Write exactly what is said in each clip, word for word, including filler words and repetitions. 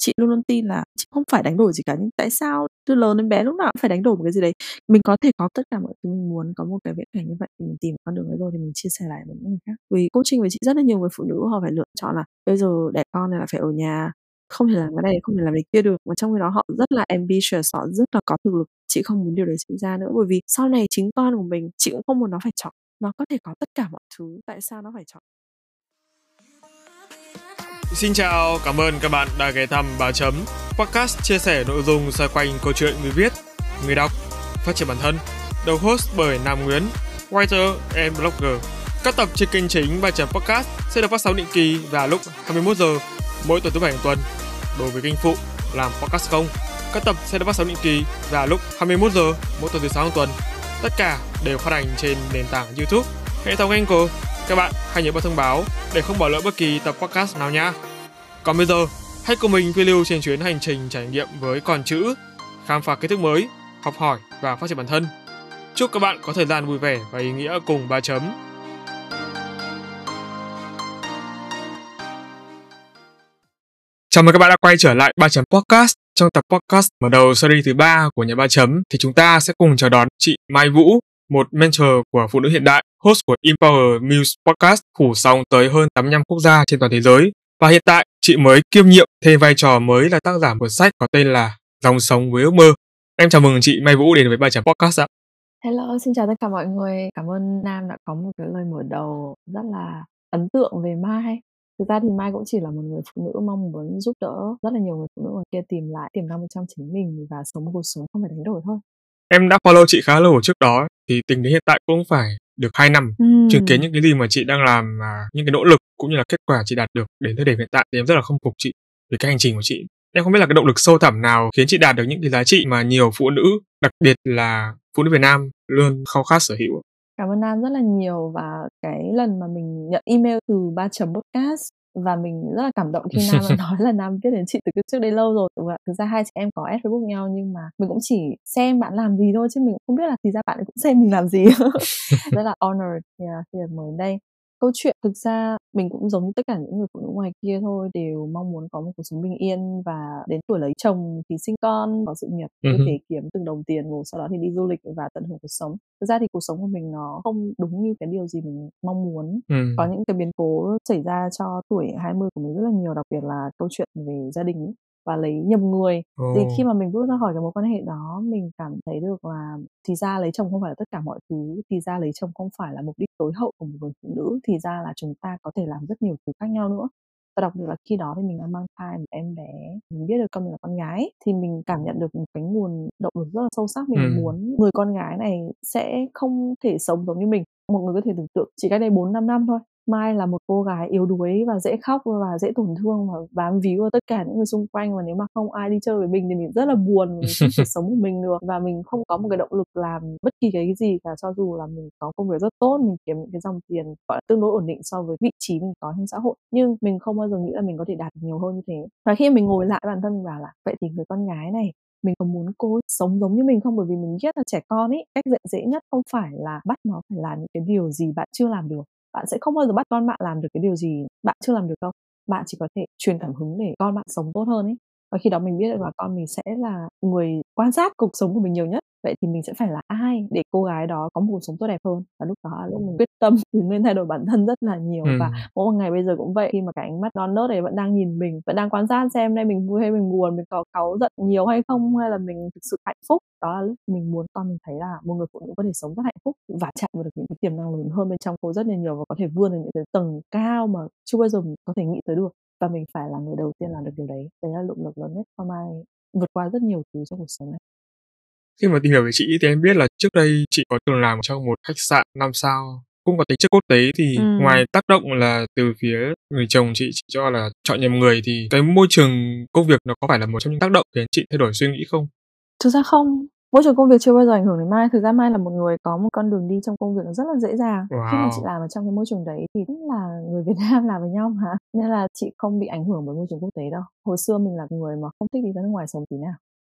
chị luôn luôn tin là chị không phải đánh đổi gì cả, nhưng tại sao từ lớn đến bé lúc nào cũng phải đánh đổi một cái gì đấy? Mình có thể có tất cả mọi thứ mình muốn, có một cái viễn cảnh như vậy thì mình tìm con đường ấy rồi thì mình chia sẻ lại với những người khác. Vì coaching với chị rất là nhiều người phụ nữ họ phải lựa chọn là bây giờ đẻ con này là phải ở nhà, không thể làm cái này, không thể làm cái kia được, mà trong khi đó họ rất là ambitious, họ rất là có thực lực. Chị không muốn điều đấy xảy ra nữa, bởi vì sau này chính con của mình, chị cũng không muốn nó phải chọn. Nó có thể có tất cả mọi thứ, tại sao nó phải chọn? Xin chào, cảm ơn các bạn đã ghé thăm Báo Chấm, podcast chia sẻ nội dung xoay quanh câu chuyện người viết, người đọc, phát triển bản thân, được host bởi Nam Nguyễn, writer and blogger. Các tập trên kênh chính Báo Chấm podcast sẽ được phát sóng định kỳ vào lúc hai mươi mốt giờ mỗi tuần thứ bảy hàng tuần. Đối với kênh phụ làm podcast không, các tập sẽ được phát sóng định kỳ vào lúc hai mươi mốt giờ mỗi tuần thứ sáu hàng tuần. Tất cả đều phát hành trên nền tảng YouTube, hệ thống Anchor. Các bạn hãy nhớ bật thông báo để không bỏ lỡ bất kỳ tập podcast nào nhé. Còn bây giờ, hãy cùng mình phiêu lưu trên chuyến hành trình trải nghiệm với con chữ, khám phá kiến thức mới, học hỏi và phát triển bản thân. Chúc các bạn có thời gian vui vẻ và ý nghĩa cùng Ba Chấm. Chào mừng các bạn đã quay trở lại Ba Chấm Podcast. Trong tập podcast mở đầu series thứ ba của nhà Ba Chấm thì chúng ta sẽ cùng chào đón chị Mai Vũ, một mentor của phụ nữ hiện đại, host của Empower Muse Podcast phủ sóng tới hơn tám mươi lăm quốc gia trên toàn thế giới. Và hiện tại, chị mới kiêm nhiệm thêm vai trò mới là tác giả một sách có tên là Dòng Sống Với Ước Mơ. Em chào mừng chị Mai Vũ đến với Ba Chấm Podcast ạ. Hello, xin chào tất cả mọi người. Cảm ơn Nam đã có một cái lời mở đầu rất là ấn tượng về Mai. Thực ra thì Mai cũng chỉ là một người phụ nữ mong muốn giúp đỡ rất là nhiều người phụ nữ ngoài kia tìm lại tiềm năng bên trong chính mình và sống một cuộc sống không phải đánh đổi thôi. Em đã follow chị khá lâu trước đó, thì tính đến hiện tại cũng phải được hai năm. Uhm. Chứng kiến những cái gì mà chị đang làm, à, những cái nỗ lực cũng như là kết quả chị đạt được đến thời điểm hiện tại thì em rất là khâm phục chị về cái hành trình của chị. Em không biết là cái động lực sâu thẳm nào khiến chị đạt được những cái giá trị mà nhiều phụ nữ, đặc biệt là phụ nữ Việt Nam luôn khao khát sở hữu. Cảm ơn Nam rất là nhiều, và cái lần mà mình nhận email từ Ba Chấm Podcast và mình rất là cảm động khi Nam đã nói là Nam biết đến chị từ trước đây lâu rồi. Thực ra hai chị em có add Facebook nhau nhưng mà mình cũng chỉ xem bạn làm gì thôi, chứ mình cũng không biết là thì ra bạn cũng xem mình làm gì. Rất là honored yeah, khi được mời đây. Câu chuyện thực ra mình cũng giống như tất cả những người phụ nữ ngoài kia thôi, đều mong muốn có một cuộc sống bình yên và đến tuổi lấy chồng thì sinh con, có sự nghiệp, có thể kiếm từng đồng tiền, rồi sau đó thì đi du lịch và tận hưởng cuộc sống. Thực ra thì cuộc sống của mình nó không đúng như cái điều gì mình mong muốn. Ừ. Có những cái biến cố xảy ra cho tuổi hai mươi của mình rất là nhiều, đặc biệt là câu chuyện về gia đình và lấy nhầm người. Oh. Thì khi mà mình bước ra khỏi cái mối quan hệ đó, mình cảm thấy được là thì ra lấy chồng không phải là tất cả mọi thứ, thì ra lấy chồng không phải là mục đích tối hậu của một người phụ nữ, thì ra là chúng ta có thể làm rất nhiều thứ khác nhau nữa. Và đặc biệt là khi đó thì mình đang mang thai một em bé, mình biết được con mình là con gái, thì mình cảm nhận được một cái nguồn động lực rất là sâu sắc. Mình ừ. muốn người con gái này sẽ không thể sống giống như mình. Một người có thể tưởng tượng chỉ cách đây bốn năm năm thôi, Mai là một cô gái yếu đuối và dễ khóc và dễ tổn thương và bám víu vào tất cả những người xung quanh, và nếu mà không ai đi chơi với mình thì mình rất là buồn, mình không thể sống một mình được, và mình không có một cái động lực làm bất kỳ cái gì cả, cho dù là mình có công việc rất tốt, mình kiếm những cái dòng tiền gọi là tương đối ổn định so với vị trí mình có trong xã hội, nhưng mình không bao giờ nghĩ là mình có thể đạt được nhiều hơn như thế. Và khi mình ngồi lại bản thân mình bảo là vậy thì người con gái này mình có muốn cô ấy sống giống như mình không? Bởi vì mình biết là trẻ con ấy, cách dạy dễ nhất không phải là bắt nó phải làm những cái điều gì bạn chưa làm được. Bạn sẽ không bao giờ bắt con bạn làm được cái điều gì bạn chưa làm được đâu. Bạn chỉ có thể truyền cảm hứng để con bạn sống tốt hơn ấy. Và khi đó mình biết được là con mình sẽ là người quan sát cuộc sống của mình nhiều nhất. Vậy thì mình sẽ phải là ai để cô gái đó có một cuộc sống tốt đẹp hơn. Và lúc đó là lúc mình quyết tâm đứng lên thay đổi bản thân rất là nhiều. ừ. Và mỗi một ngày bây giờ cũng vậy, khi mà cái ánh mắt non nớt này vẫn đang nhìn mình, vẫn đang quan sát xem đây mình vui hay mình buồn, mình có cáu giận nhiều hay không, hay là mình thực sự hạnh phúc. Đó là lúc mình muốn con mình thấy là một người phụ nữ có thể sống rất hạnh phúc và chạm vào được những cái tiềm năng lớn hơn bên trong cô rất là nhiều, và có thể vươn đến những cái tầng cao mà chưa bao giờ mình có thể nghĩ tới được. Và mình phải là người đầu tiên làm được điều đấy. Đấy là động lực lớn nhất cho Mai vượt qua rất nhiều thứ trong cuộc sống này. Khi mà tìm hiểu về chị thì em biết là trước đây chị có từng làm trong một khách sạn năm sao cũng có tính chất quốc tế, thì ừ. ngoài tác động là từ phía người chồng chị, chị cho là chọn nhầm người, thì cái môi trường công việc nó có phải là một trong những tác động khiến chị thay đổi suy nghĩ không? Thực ra không. Môi trường công việc chưa bao giờ ảnh hưởng đến Mai. Thực ra Mai là một người có một con đường đi trong công việc rất là dễ dàng. Wow. Khi mà chị làm ở trong cái môi trường đấy thì cũng là người Việt Nam làm với nhau mà, nên là chị không bị ảnh hưởng bởi môi trường quốc tế đâu. Hồi xưa mình là người mà không thích đi ra nước ngoài sống tí nào.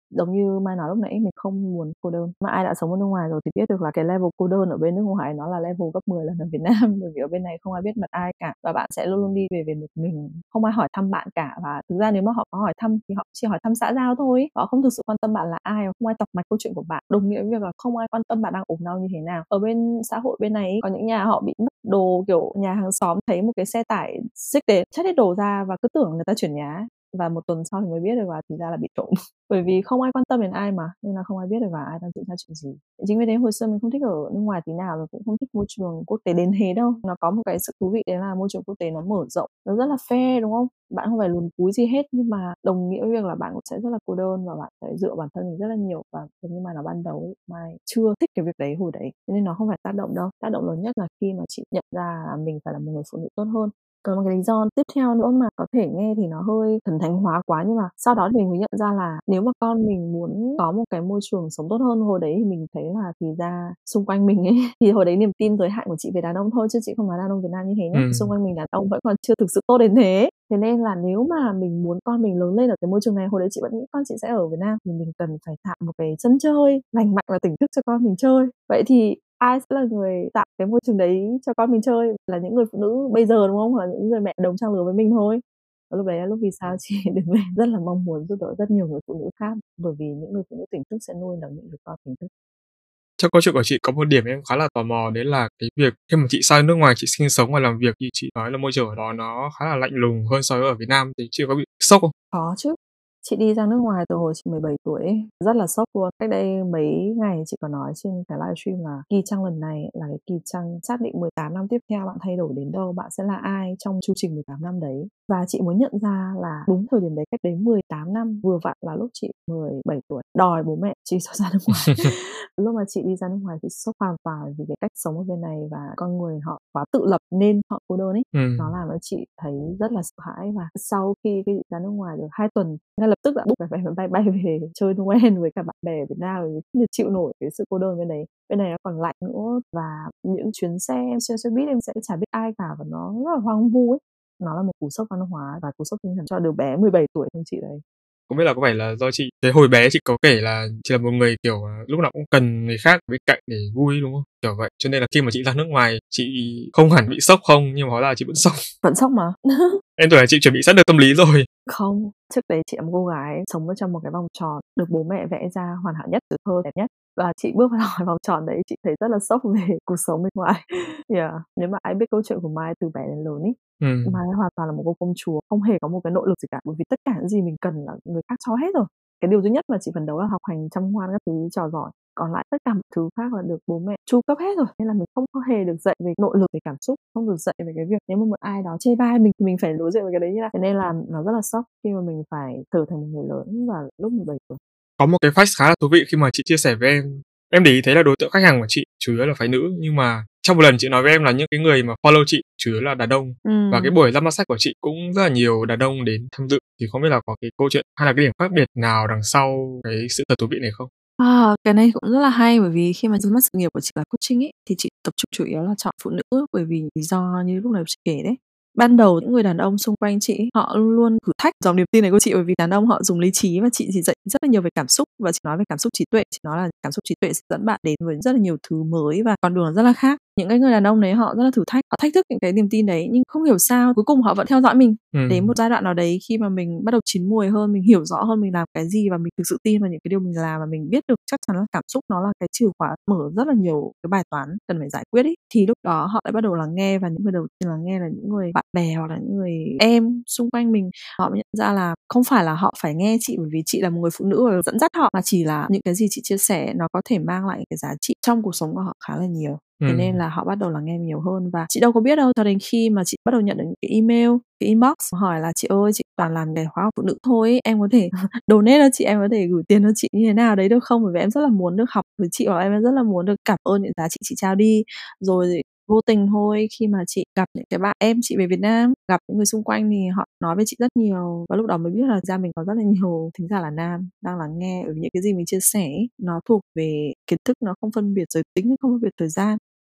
Giống như Mai nói lúc nãy, mình không muốn cô đơn, mà ai đã sống ở nước ngoài rồi thì biết được là cái level cô đơn ở bên nước ngoài nó là level gấp mười lần ở Việt Nam, bởi vì ở bên này không ai biết mặt ai cả và bạn sẽ luôn luôn đi về về một mình, không ai hỏi thăm bạn cả. Và thực ra nếu mà họ có hỏi thăm thì họ chỉ hỏi thăm xã giao thôi ấy, họ không thực sự quan tâm bạn là ai, không ai tọc mạch câu chuyện của bạn, đồng nghĩa với việc là không ai quan tâm bạn đang ốm đau như thế nào. Ở bên xã hội bên này ấy, có những nhà họ bị mất đồ, kiểu, nhà hàng xóm thấy một cái xe tải xích đến, chất hết đồ ra và cứ tưởng người ta chuyển nhà ấy, và một tuần sau thì mới biết được là thì ra là bị trộm. Bởi vì không ai quan tâm đến ai mà, nên là không ai biết được là ai đang diễn ra chuyện gì. Chính vì thế hồi xưa mình không thích ở nước ngoài tí nào và cũng không thích môi trường quốc tế đến thế đâu. Nó có một cái sự thú vị đấy là môi trường quốc tế nó mở rộng, nó rất là fair, đúng không? Bạn không phải luồn cúi gì hết, nhưng mà đồng nghĩa với việc là bạn cũng sẽ rất là cô đơn và bạn phải dựa bản thân mình rất là nhiều. Và giống như Mai nói ban đầu ấy, Mai chưa thích cái việc đấy hồi đấy, thế nên nó không phải tác động đâu. Tác động lớn nhất là khi mà chị nhận ra là mình phải là một người phụ nữ tốt hơn. Còn một cái lý do tiếp theo nữa mà có thể nghe thì nó hơi thần thánh hóa quá, nhưng mà sau đó thì mình mới nhận ra là nếu mà con mình muốn có một cái môi trường sống tốt hơn, hồi đấy thì mình thấy là thì ra xung quanh mình ấy, thì hồi đấy niềm tin giới hạn của chị về đàn ông thôi, chứ chị không nói đàn ông Việt Nam như thế nhá. Ừm. Xung quanh mình đàn ông vẫn còn chưa thực sự tốt đến thế. Thế nên là nếu mà mình muốn con mình lớn lên ở cái môi trường này, hồi đấy chị vẫn nghĩ con chị sẽ ở Việt Nam, thì mình cần phải tạo một cái sân chơi lành mạnh và tỉnh thức cho con mình chơi. Vậy thì ai sẽ là người tạo cái môi trường đấy cho con mình chơi? Là những người phụ nữ bây giờ, đúng không? Hoặc là những người mẹ đồng trang lứa với mình thôi. Và lúc đấy là lúc vì sao chị đứng lên rất là mong muốn giúp đỡ rất nhiều người phụ nữ khác, bởi vì những người phụ nữ tỉnh thức sẽ nuôi nấng những đứa con tỉnh thức. Trong câu chuyện của chị có một điểm em khá là tò mò, đấy là cái việc khi mà chị sang nước ngoài chị sinh sống và làm việc thì chị nói là môi trường ở đó nó khá là lạnh lùng hơn so với ở Việt Nam, thì chị có bị sốc không? Có chứ. Chị đi ra nước ngoài từ hồi chị mười bảy tuổi ấy, rất là sốc luôn. Cách đây mấy ngày chị có nói trên cái livestream là kỳ trăng lần này là cái kỳ trăng xác định mười tám năm tiếp theo bạn thay đổi đến đâu, bạn sẽ là ai trong chu trình mười tám năm đấy. Và chị mới nhận ra là đúng thời điểm đấy, cách đấy mười tám năm, vừa vặn là lúc chị mười bảy tuổi, đòi bố mẹ chị cho ra nước ngoài. Lúc mà chị đi ra nước ngoài thì sốc hoàn toàn vì cái cách sống ở bên này và con người họ quá tự lập nên họ cô đơn ấy. Ừm. Nó làm cho chị thấy rất là sợ hãi, và sau khi khi chị ra nước ngoài được hai tuần, ngay lập tức đã book vé máy bay bay về chơi Noel với cả bạn bè ở Việt Nam, bởi vì không thể chịu nổi cái sự cô đơn bên đấy. Bên này nó còn lạnh nữa và những chuyến xe em xe xe buýt em sẽ chả biết ai cả và nó rất là hoang vu ấy. Nó là một cú sốc văn hóa và cú sốc tinh thần cho đứa bé mười bảy tuổi như chị đấy. Không biết là có phải là do chị cái hồi bé chị có kể là chị là một người, kiểu, à, lúc nào cũng cần người khác bên cạnh để vui, đúng không? Kiểu vậy, cho nên là khi mà chị ra nước ngoài chị không hẳn bị sốc không, nhưng mà hóa ra là chị vẫn sốc. Vẫn sốc mà. Em tưởng là chị chuẩn bị sẵn được tâm lý rồi. Không, trước đấy chị là một cô gái sống ở trong một cái vòng tròn được bố mẹ vẽ ra hoàn hảo nhất, tuổi thơ đẹp nhất. Và chị bước vào cái vòng tròn đấy, chị thấy rất là sốc về cuộc sống bên ngoài. Yeah, nếu mà ai biết câu chuyện của Mai từ bé đến lớn ấy, Ừm. Mai hoàn toàn là một cô công chúa, không hề có một cái nội lực gì cả, bởi vì tất cả những gì mình cần là người khác cho hết rồi. Cái điều duy nhất mà chị phấn đấu là học hành chăm ngoan các thứ trò giỏi, còn lại tất cả mọi thứ khác là được bố mẹ chu cấp hết rồi. Nên là mình không có hề được dạy về nội lực, về cảm xúc, không được dạy về cái việc nếu mà một ai đó chê bai mình thì mình phải đối diện với cái đấy như nào. Thế nên là nó rất là sốc khi mà mình phải trở thành một người lớn vào lúc mười bảy tuổi. Có một cái fact khá là thú vị khi mà chị chia sẻ với em. Em để ý thấy là đối tượng khách hàng của chị chủ yếu là phái nữ, nhưng mà trong một lần chị nói với em là những cái người mà follow chị chủ yếu là đàn ông. Ừm. Và cái buổi ra mắt sách của chị cũng rất là nhiều đàn ông đến tham dự, thì không biết là có cái câu chuyện hay là cái điểm khác biệt nào đằng sau cái sự thật thú vị này không? À, cái này cũng rất là hay, bởi vì khi mà ra mắt sự nghiệp của chị là coaching ấy, thì chị tập trung chủ yếu là chọn phụ nữ, bởi vì lý do như lúc nãy chị kể đấy. Ban đầu những người đàn ông xung quanh chị ấy, họ luôn luôn thử thách dòng niềm tin này của chị, bởi vì đàn ông họ dùng lý trí và chị thì dạy rất là nhiều về cảm xúc và chị nói về cảm xúc trí tuệ, chị nói là cảm xúc trí tuệ sẽ dẫn bạn đến với rất là nhiều thứ mới và con đường rất là khác. Những cái người đàn ông đấy họ rất là thử thách, họ thách thức những cái niềm tin đấy, nhưng không hiểu sao cuối cùng họ vẫn theo dõi mình. Ừm. Đến một giai đoạn nào đấy khi mà mình bắt đầu chín mùi hơn, mình hiểu rõ hơn mình làm cái gì và mình thực sự tin vào những cái điều mình làm và mình biết được chắc chắn là cảm xúc nó là cái chìa khóa mở rất là nhiều cái bài toán cần phải giải quyết ấy, thì lúc đó họ lại bắt đầu lắng nghe, và những người đầu tiên lắng nghe là những người bạn bè hoặc là những người em xung quanh mình. Họ mới nhận ra là không phải là họ phải nghe chị bởi vì chị là một người phụ nữ và dẫn dắt họ, mà chỉ là những cái gì chị chia sẻ nó có thể mang lại cái giá trị trong cuộc sống của họ khá là nhiều. Thế Ừm. nên là họ bắt đầu lắng nghe nhiều hơn, và chị đâu có biết đâu, cho đến khi mà chị bắt đầu nhận được những cái email, cái inbox hỏi là "Chị ơi, chị toàn làm cái khóa học phụ nữ thôi ấy, em có thể donate cho chị, em có thể gửi tiền cho chị như thế nào đấy được không? Bởi vì em rất là muốn được học với chị, hoặc em rất là muốn được cảm ơn những giá trị chị trao đi." Rồi vô tình thôi, khi mà chị gặp những cái bạn em chị về Việt Nam, gặp những người xung quanh thì họ nói với chị rất nhiều, và lúc đó mới biết là thực ra mình có rất là nhiều thính giả là nam đang lắng nghe, bởi vì những cái gì mình chia sẻ ấy, nó thuộc về kiến thức, nó không phân biệt giới tính, không phân biệt thời gian.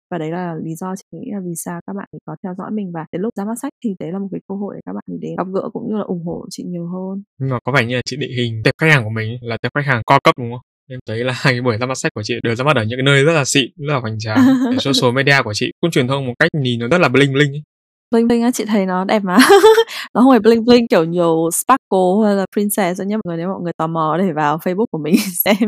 Và đấy là lý do chị nghĩ là vì sao các bạn ấy có theo dõi mình, và đến lúc ra mắt sách thì đấy là một cái cơ hội để các bạn ấy đến gặp gỡ cũng như là ủng hộ chị nhiều hơn. Nhưng mà có vẻ như là chị định hình tệp khách hàng của mình là tệp khách hàng cao cấp đúng không? Em thấy là hai cái buổi ra mắt sách của chị đều ra mắt ở những cái nơi rất là xịn, rất là hoành tráng. Cái social media của chị cũng truyền thông một cách nhìn nó rất là bling bling ấy. Bling bling á, chị thấy nó đẹp mà. Nó không phải bling bling kiểu nhiều sparkle hay là princess đâu nhá mọi người, nếu mọi người tò mò để vào Facebook của mình xem.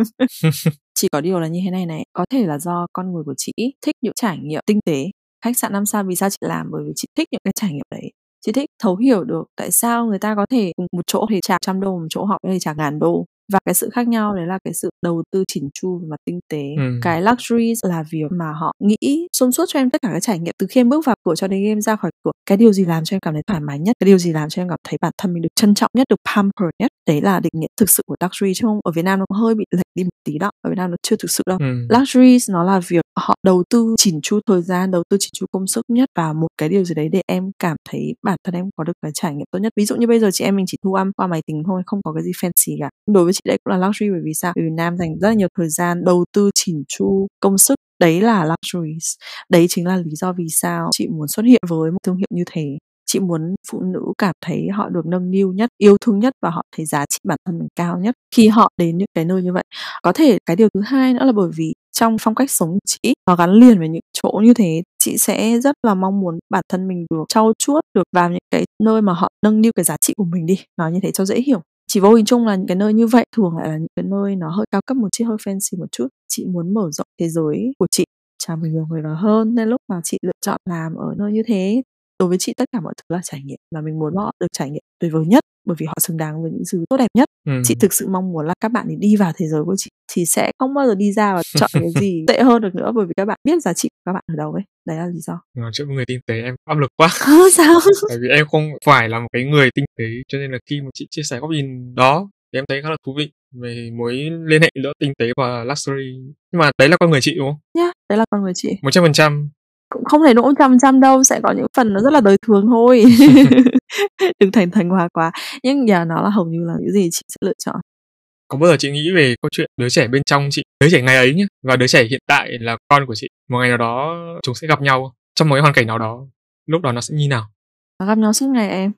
Chỉ có điều là như thế này này, có thể là do con người của chị thích những trải nghiệm tinh tế. Khách sạn năm sao vì sao chị làm? Bởi vì chị thích những cái trải nghiệm đấy. Chị thích thấu hiểu được tại sao người ta có thể một chỗ thì trả trăm đô, một chỗ họ có thể trả ngàn đô. Và cái sự khác nhau đấy là cái sự đầu tư chỉn chu về mặt tinh tế. Ừ. Cái luxury là việc mà họ nghĩ xuyên suốt cho em tất cả các trải nghiệm từ khi em bước vào cửa cho đến em ra khỏi cửa. Cái điều gì làm cho em cảm thấy thoải mái nhất, cái điều gì làm cho em cảm thấy bản thân mình được trân trọng nhất, được pamper nhất. Đấy là định nghĩa thực sự của luxury, chứ không ở Việt Nam nó hơi bị lệch đi một tí đó. Ở Việt Nam nó chưa thực sự đâu. Ừ. Luxury nó là việc họ đầu tư chỉn chu thời gian, đầu tư chỉn chu công sức nhất vào một cái điều gì đấy để em cảm thấy bản thân em có được cái trải nghiệm tốt nhất. Ví dụ như bây giờ chị em mình chỉ thu âm qua máy tính thôi, không có cái gì fancy cả. Đối với chị đấy cũng là luxury, bởi vì sao? Bởi vì Nam dành rất là nhiều thời gian đầu tư chỉn chu công sức. Đấy là luxury. Đấy chính là lý do vì sao chị muốn xuất hiện với một thương hiệu như thế. Chị muốn phụ nữ cảm thấy họ được nâng niu nhất, yêu thương nhất, và họ thấy giá trị bản thân mình cao nhất khi họ đến những cái nơi như vậy. Có thể cái điều thứ hai nữa là bởi vì trong phong cách sống của chị nó gắn liền với những chỗ như thế, chị sẽ rất là mong muốn bản thân mình được trau chuốt, được vào những cái nơi mà họ nâng niu cái giá trị của mình đi, nói như thế cho dễ hiểu. Chỉ vô hình chung là những cái nơi như vậy thường lại là những cái nơi nó hơi cao cấp một chút, hơi fancy một chút. Chị muốn mở rộng thế giới của chị, chào mừng nhiều người vào hơn, nên lúc mà chị lựa chọn làm ở nơi như thế, đối với chị tất cả mọi thứ là trải nghiệm, và mình muốn họ được trải nghiệm tuyệt vời nhất, bởi vì họ xứng đáng với những thứ tốt đẹp nhất. Ừ. Chị thực sự mong muốn là các bạn ấy đi vào thế giới của chị thì sẽ không bao giờ đi ra và chọn cái gì tệ hơn được nữa, bởi vì các bạn biết giá trị của các bạn ở đâu ấy. Đấy là lý do. Nói chuyện với người tinh tế em áp lực quá. À, sao? Bởi vì em không phải là một cái người tinh tế, cho nên là khi mà chị chia sẻ góc nhìn đó thì em thấy khá là thú vị về mối liên hệ giữa tinh tế và luxury. Nhưng mà đấy là con người chị đúng không? Yeah, đấy là con người chị. Một trăm phần trăm. Cũng không thể đúng một trăm phần trăm đâu, sẽ có những phần nó rất là đời thường thôi. Đừng thành thành hóa quá. Nhưng giờ nó là hầu như là những gì chị sẽ lựa chọn. Có bao giờ chị nghĩ về câu chuyện đứa trẻ bên trong chị, đứa trẻ ngày ấy nhé, và đứa trẻ hiện tại là con của chị, một ngày nào đó chúng sẽ gặp nhau trong một cái hoàn cảnh nào đó, lúc đó nó sẽ như nào? Nó gặp nhau suốt ngày em.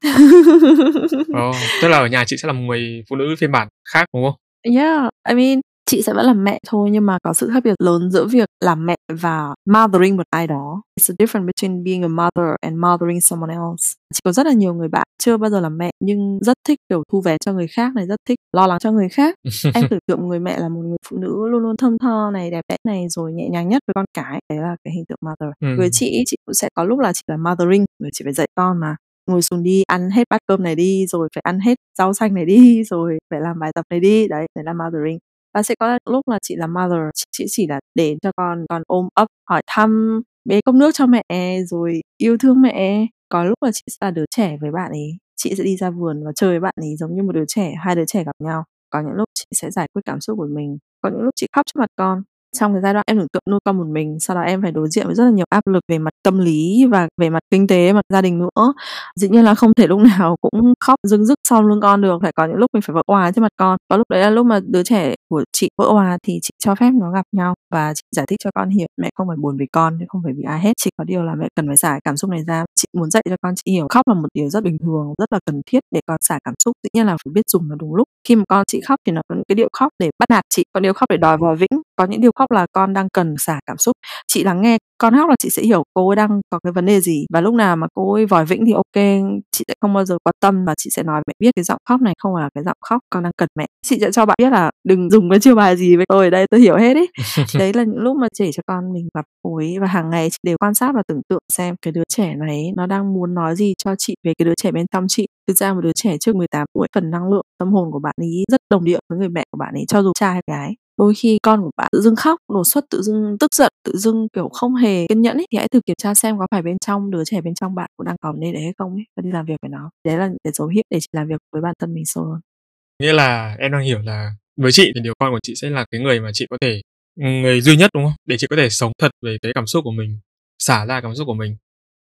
Ồ, tức là ở nhà chị sẽ là một người phụ nữ phiên bản khác đúng không? Yeah, I mean, chị sẽ vẫn là mẹ thôi, nhưng mà có sự khác biệt lớn giữa việc làm mẹ và mothering một ai đó. It's a difference between being a mother and mothering someone else. Chị có rất là nhiều người bạn chưa bao giờ làm mẹ nhưng rất thích kiểu thu vé cho người khác này, rất thích lo lắng cho người khác. Em tưởng tượng một người mẹ là một người phụ nữ luôn luôn thơm tho này, đẹp đẽ này, rồi nhẹ nhàng nhất với con cái. Đấy là cái hình tượng mother. Ừ. Với chị, chị cũng sẽ có lúc là chị là mothering, người chị phải dạy con mà. Ngồi xuống đi, ăn hết bát cơm này đi, rồi phải ăn hết rau xanh này đi, rồi phải làm bài tập này đi. Đấy, đấy là mothering. Và sẽ có lúc là chị là mother, chị chỉ là đến cho con, con ôm ấp, hỏi thăm, bế cốc nước cho mẹ, rồi yêu thương mẹ. Có lúc là chị sẽ là đứa trẻ với bạn ấy, chị sẽ đi ra vườn và chơi với bạn ấy giống như một đứa trẻ, hai đứa trẻ gặp nhau. Có những lúc chị sẽ giải quyết cảm xúc của mình, có những lúc chị khóc trước mặt con. Trong cái giai đoạn em tưởng tượng nuôi con một mình, sau đó em phải đối diện với rất là nhiều áp lực về mặt tâm lý và về mặt kinh tế, mặt gia đình nữa. Dĩ nhiên là không thể lúc nào cũng khóc rưng rức sau lưng con được, phải có những lúc mình phải vỡ òa trước mặt con. Có lúc đấy là lúc mà đứa trẻ của chị vỡ òa thì chị cho phép nó gặp nhau và chị giải thích cho con hiểu mẹ không phải buồn vì con, chứ không phải vì ai hết. Chỉ có điều là mẹ cần phải xả cảm xúc này ra. Chị muốn dạy cho con chị hiểu khóc là một điều rất bình thường, rất là cần thiết để con xả cảm xúc. Dĩ nhiên là phải biết dùng nó đúng lúc. Khi mà con chị khóc thì nó có những cái điệu khóc để bắt nạt chị, có điệu khóc để đòi vòi vĩnh, có những điều khóc là con đang cần xả cảm xúc. Chị lắng nghe con khóc là chị sẽ hiểu cô ấy đang có cái vấn đề gì, và lúc nào mà cô ấy vòi vĩnh thì ok, chị sẽ không bao giờ quan tâm, và chị sẽ nói mẹ biết cái giọng khóc này không phải là cái giọng khóc con đang cần mẹ. Chị sẽ cho bạn biết là đừng dùng cái chiêu bài gì với tôi ở đây, tôi hiểu hết ấy. Đấy là những lúc mà chỉ cho con mình gặp cô ấy, và hàng ngày chị đều quan sát và tưởng tượng xem cái đứa trẻ này nó đang muốn nói gì cho chị về cái đứa trẻ bên trong chị. Thực ra một đứa trẻ trước mười tám tuổi, phần năng lượng tâm hồn của bạn ấy rất đồng điệu với người mẹ của bạn ấy, cho dù trai hay gái. Đôi khi con của bạn tự dưng khóc, đột xuất, tự dưng tức giận, tự dưng kiểu không hề kiên nhẫn ấy, thì hãy thử kiểm tra xem có phải bên trong đứa trẻ bên trong bạn cũng đang có vấn đề đấy hay không ấy, và đi làm việc với nó. Đấy là những cái dấu hiệu để chị làm việc với bản thân mình sâu hơn. Nghĩa là em đang hiểu là với chị thì điều con của chị sẽ là cái người mà chị có thể, người duy nhất đúng không? Để chị có thể sống thật về cái cảm xúc của mình, xả ra cảm xúc của mình.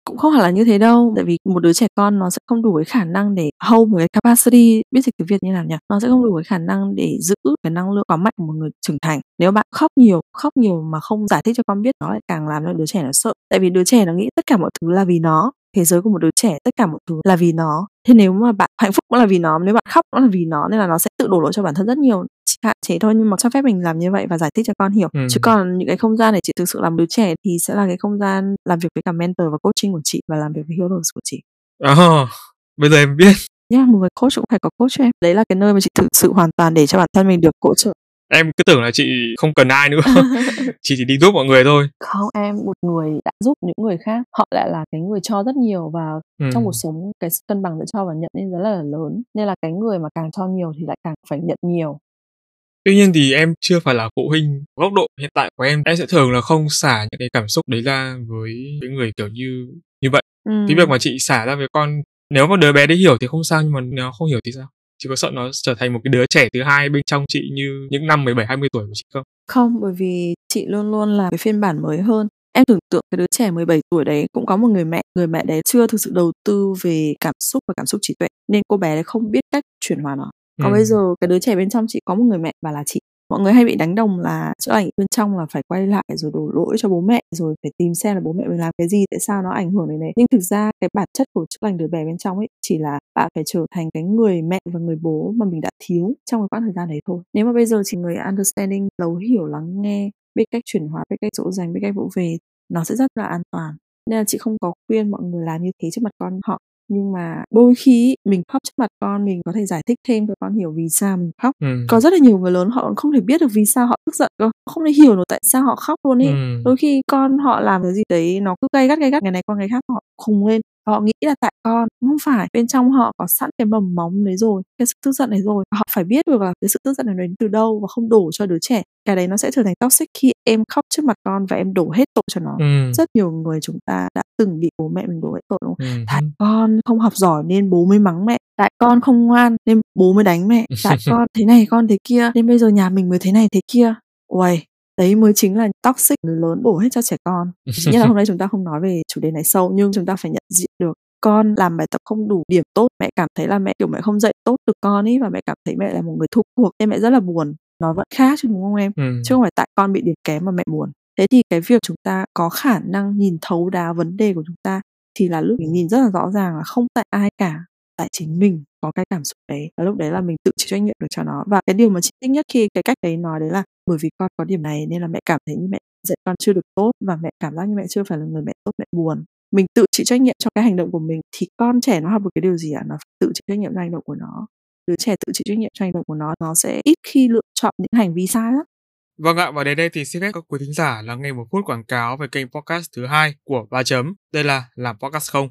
Cũng không hẳn là như thế đâu, tại vì một đứa trẻ con nó sẽ không đủ cái khả năng để hold một cái capacity, biết dịch tiếng Việt như nào nhỉ? Nó sẽ không đủ cái khả năng để giữ cái năng lượng có mạnh của một người trưởng thành. Nếu bạn khóc nhiều, khóc nhiều mà không giải thích cho con biết, nó lại càng làm cho đứa trẻ nó sợ. Tại vì đứa trẻ nó nghĩ tất cả mọi thứ là vì nó, thế giới của một đứa trẻ tất cả mọi thứ là vì nó. Thế nếu mà bạn hạnh phúc cũng là vì nó, nếu bạn khóc cũng là vì nó, nên là nó sẽ tự đổ lỗi cho bản thân rất nhiều. Chỉ hạn chế thôi, nhưng mà cho phép mình làm như vậy và giải thích cho con hiểu. Ừ. Chứ còn những cái không gian để chị thực sự làm đứa trẻ thì sẽ là cái không gian làm việc với cả mentor và coaching của chị và làm việc với healers của chị. Oh, bây giờ em biết. Yeah, một người coach cũng phải có coach cho em. Đấy là cái nơi mà chị thực sự hoàn toàn để cho bản thân mình được hỗ trợ. Em cứ tưởng là chị không cần ai nữa. Chị chỉ đi giúp mọi người thôi. Không, em một người đã giúp những người khác. Họ lại là cái người cho rất nhiều, và Ừ. trong cuộc sống cái cân bằng giữa cho và nhận nên rất là lớn. Nên là cái người mà càng cho nhiều thì lại càng phải nhận nhiều. Tuy nhiên thì em chưa phải là phụ huynh. Góc độ hiện tại của em, em sẽ thường là không xả những cái cảm xúc đấy ra với cái người kiểu như như vậy. Ừ. Cái việc mà chị xả ra với con, nếu mà đứa bé đấy hiểu thì không sao, nhưng mà nếu không hiểu thì sao? Chị có sợ nó trở thành một cái đứa trẻ thứ hai bên trong chị như những năm mười bảy hai mươi tuổi của chị không? Không, bởi vì chị luôn luôn là cái phiên bản mới hơn. Em tưởng tượng cái đứa trẻ mười bảy tuổi đấy cũng có một người mẹ. Người mẹ đấy chưa thực sự đầu tư về cảm xúc và cảm xúc trí tuệ, nên cô bé đấy không biết cách chuyển hóa nó. Còn Ừ. bây giờ cái đứa trẻ bên trong chị có một người mẹ và là chị. Mọi người hay bị đánh đồng là chữa lành bên trong là phải quay lại rồi đổ lỗi cho bố mẹ, rồi phải tìm xem là bố mẹ mình làm cái gì, tại sao nó ảnh hưởng đến đấy. Nhưng thực ra cái bản chất của chữa lành đứa bé bên trong ấy chỉ là bạn phải trở thành cái người mẹ và người bố mà mình đã thiếu trong cái quãng thời gian đấy thôi. Nếu mà bây giờ chỉ người understanding, thấu hiểu, lắng nghe, biết cách chuyển hóa, biết cách dỗ dành, biết cách vỗ về, nó sẽ rất là an toàn. Nên là chị không có khuyên mọi người làm như thế trước mặt con họ. Nhưng mà đôi khi mình khóc trước mặt con, mình có thể giải thích thêm cho con hiểu vì sao mình khóc. Ừ. Có rất là nhiều người lớn họ cũng không thể biết được vì sao họ tức giận cơ, không thể hiểu được tại sao họ khóc luôn ấy. Ừ. Đôi khi con họ làm cái gì đấy nó cứ gay gắt gay gắt, ngày này qua ngày khác họ khùng lên, họ nghĩ là tại con, không phải. Bên trong họ có sẵn cái mầm móng đấy rồi, cái sự tức giận này rồi, họ phải biết được là cái sự tức giận này đến từ đâu và không đổ cho đứa trẻ. Cái đấy nó sẽ trở thành toxic khi em khóc trước mặt con và em đổ hết tội cho nó. Ừ. Rất nhiều người chúng ta đã từng bị bố mẹ mình đổ hết tội, đúng không? Ừ. Tại con không học giỏi nên bố mới mắng mẹ, tại con không ngoan nên bố mới đánh mẹ, tại con thế này con thế kia nên bây giờ nhà mình mới thế này thế kia. Uầy, đấy mới chính là toxic lớn đổ hết cho trẻ con. Dĩ nhiên là hôm nay chúng ta không nói về chủ đề này sâu, nhưng chúng ta phải nhận diện được con làm bài tập không đủ điểm tốt, mẹ cảm thấy là mẹ kiểu mẹ không dạy tốt được con ấy, và mẹ cảm thấy mẹ là một người thua cuộc nên mẹ rất là buồn. Nó vẫn khác chứ, đúng không em? Ừ. Chứ không phải tại con bị điểm kém mà mẹ buồn. Thế thì cái việc chúng ta có khả năng nhìn thấu đáo vấn đề của chúng ta thì là lúc mình nhìn rất là rõ ràng là không tại ai cả, tại chính mình có cái cảm xúc đấy, và lúc đấy là mình tự chịu trách nhiệm được cho nó. Và cái điều mà chị thích nhất khi cái cách đấy nói đấy là bởi vì con có điểm này nên là mẹ cảm thấy như mẹ dạy con chưa được tốt, và mẹ cảm giác như mẹ chưa phải là người mẹ tốt, mẹ buồn. Mình tự chịu trách nhiệm cho cái hành động của mình thì con trẻ nó học được cái điều gì ạ? À? Nó phải tự chịu trách nhiệm cho hành động của nó. Đứa trẻ tự chịu trách nhiệm cho hành động của nó, nó sẽ ít khi lựa chọn những hành vi sai lắm. Vâng ạ, và đến đây thì xin phép các quý thính giả lắng nghe một phút quảng cáo về kênh podcast thứ hai của Ba Chấm. Đây là Làm Podcast Không.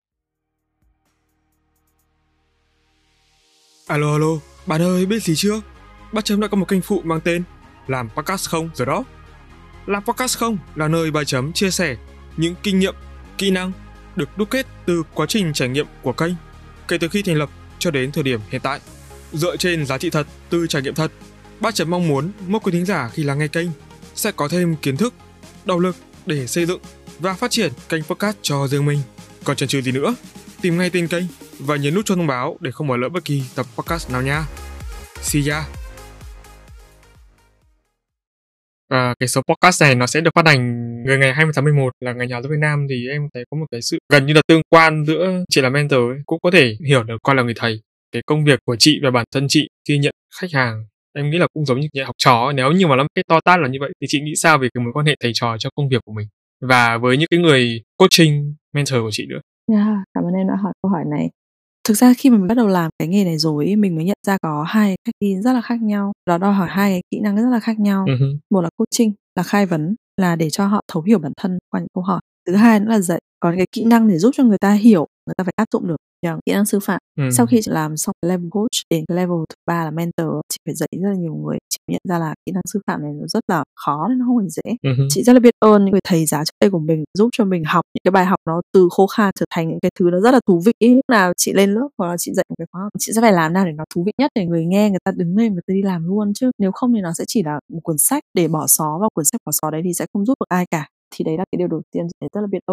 Alo alo, bạn ơi, biết gì chưa? Ba Chấm đã có một kênh phụ mang tên Làm Podcast Không rồi đó. Làm Podcast Không là nơi Ba Chấm chia sẻ những kinh nghiệm, kỹ năng được đúc kết từ quá trình trải nghiệm của kênh kể từ khi thành lập cho đến thời điểm hiện tại. Dựa trên giá trị thật từ trải nghiệm thật, Ba Chấm mong muốn mỗi quý thính giả khi lắng nghe kênh sẽ có thêm kiến thức, động lực để xây dựng và phát triển kênh podcast cho riêng mình. Còn chần chừ gì nữa, tìm ngay tên kênh và nhấn nút cho thông báo để không bỏ lỡ bất kỳ tập podcast nào nha. See ya! Và cái số podcast này nó sẽ được phát hành ngày hai mươi tháng mười một là ngày nhà giáo Việt Nam, thì em thấy có một cái sự gần như là tương quan giữa chị là mentor ấy, cũng có thể hiểu được con là người thầy. Cái công việc của chị và bản thân chị khi nhận khách hàng, em nghĩ là cũng giống như nhận học trò. Nếu như mà nó cái to tát là như vậy thì chị nghĩ sao về cái mối quan hệ thầy trò trong công việc của mình và với những cái người coaching mentor của chị nữa? Yeah, cảm ơn em đã hỏi câu hỏi này. Thực ra khi mà mình bắt đầu làm cái nghề này rồi, mình mới nhận ra có hai cách đi rất là khác nhau. Đó đòi hỏi hai cái kỹ năng rất là khác nhau. Uh-huh. Một là coaching, là khai vấn, là để cho họ thấu hiểu bản thân qua những câu hỏi. Thứ hai nữa là dạy. Còn cái kỹ năng để giúp cho người ta hiểu, người ta phải áp dụng được.อย่างkỹ năng sư phạm. Ừ. Sau khi làm xong level coach đến level thứ ba là mentor, chị phải dạy rất là nhiều người. Chị nhận ra là kỹ năng sư phạm này nó rất là khó, nó không hề dễ. Uh-huh. Chị rất là biết ơn những người thầy giáo trước đây của mình, giúp cho mình học những cái bài học nó từ khô khan trở thành những cái thứ nó rất là thú vị. Lúc nào chị lên lớp hoặc là chị dạy một cái khóa học, chị sẽ phải làm nào để nó thú vị nhất để người nghe người ta đứng lên người ta đi làm luôn, chứ nếu không thì nó sẽ chỉ là một cuốn sách để bỏ xó, và cuốn sách bỏ xó đấy thì sẽ không giúp được ai cả. Thì đấy là cái điều đầu tiên chị rất là biết ơn.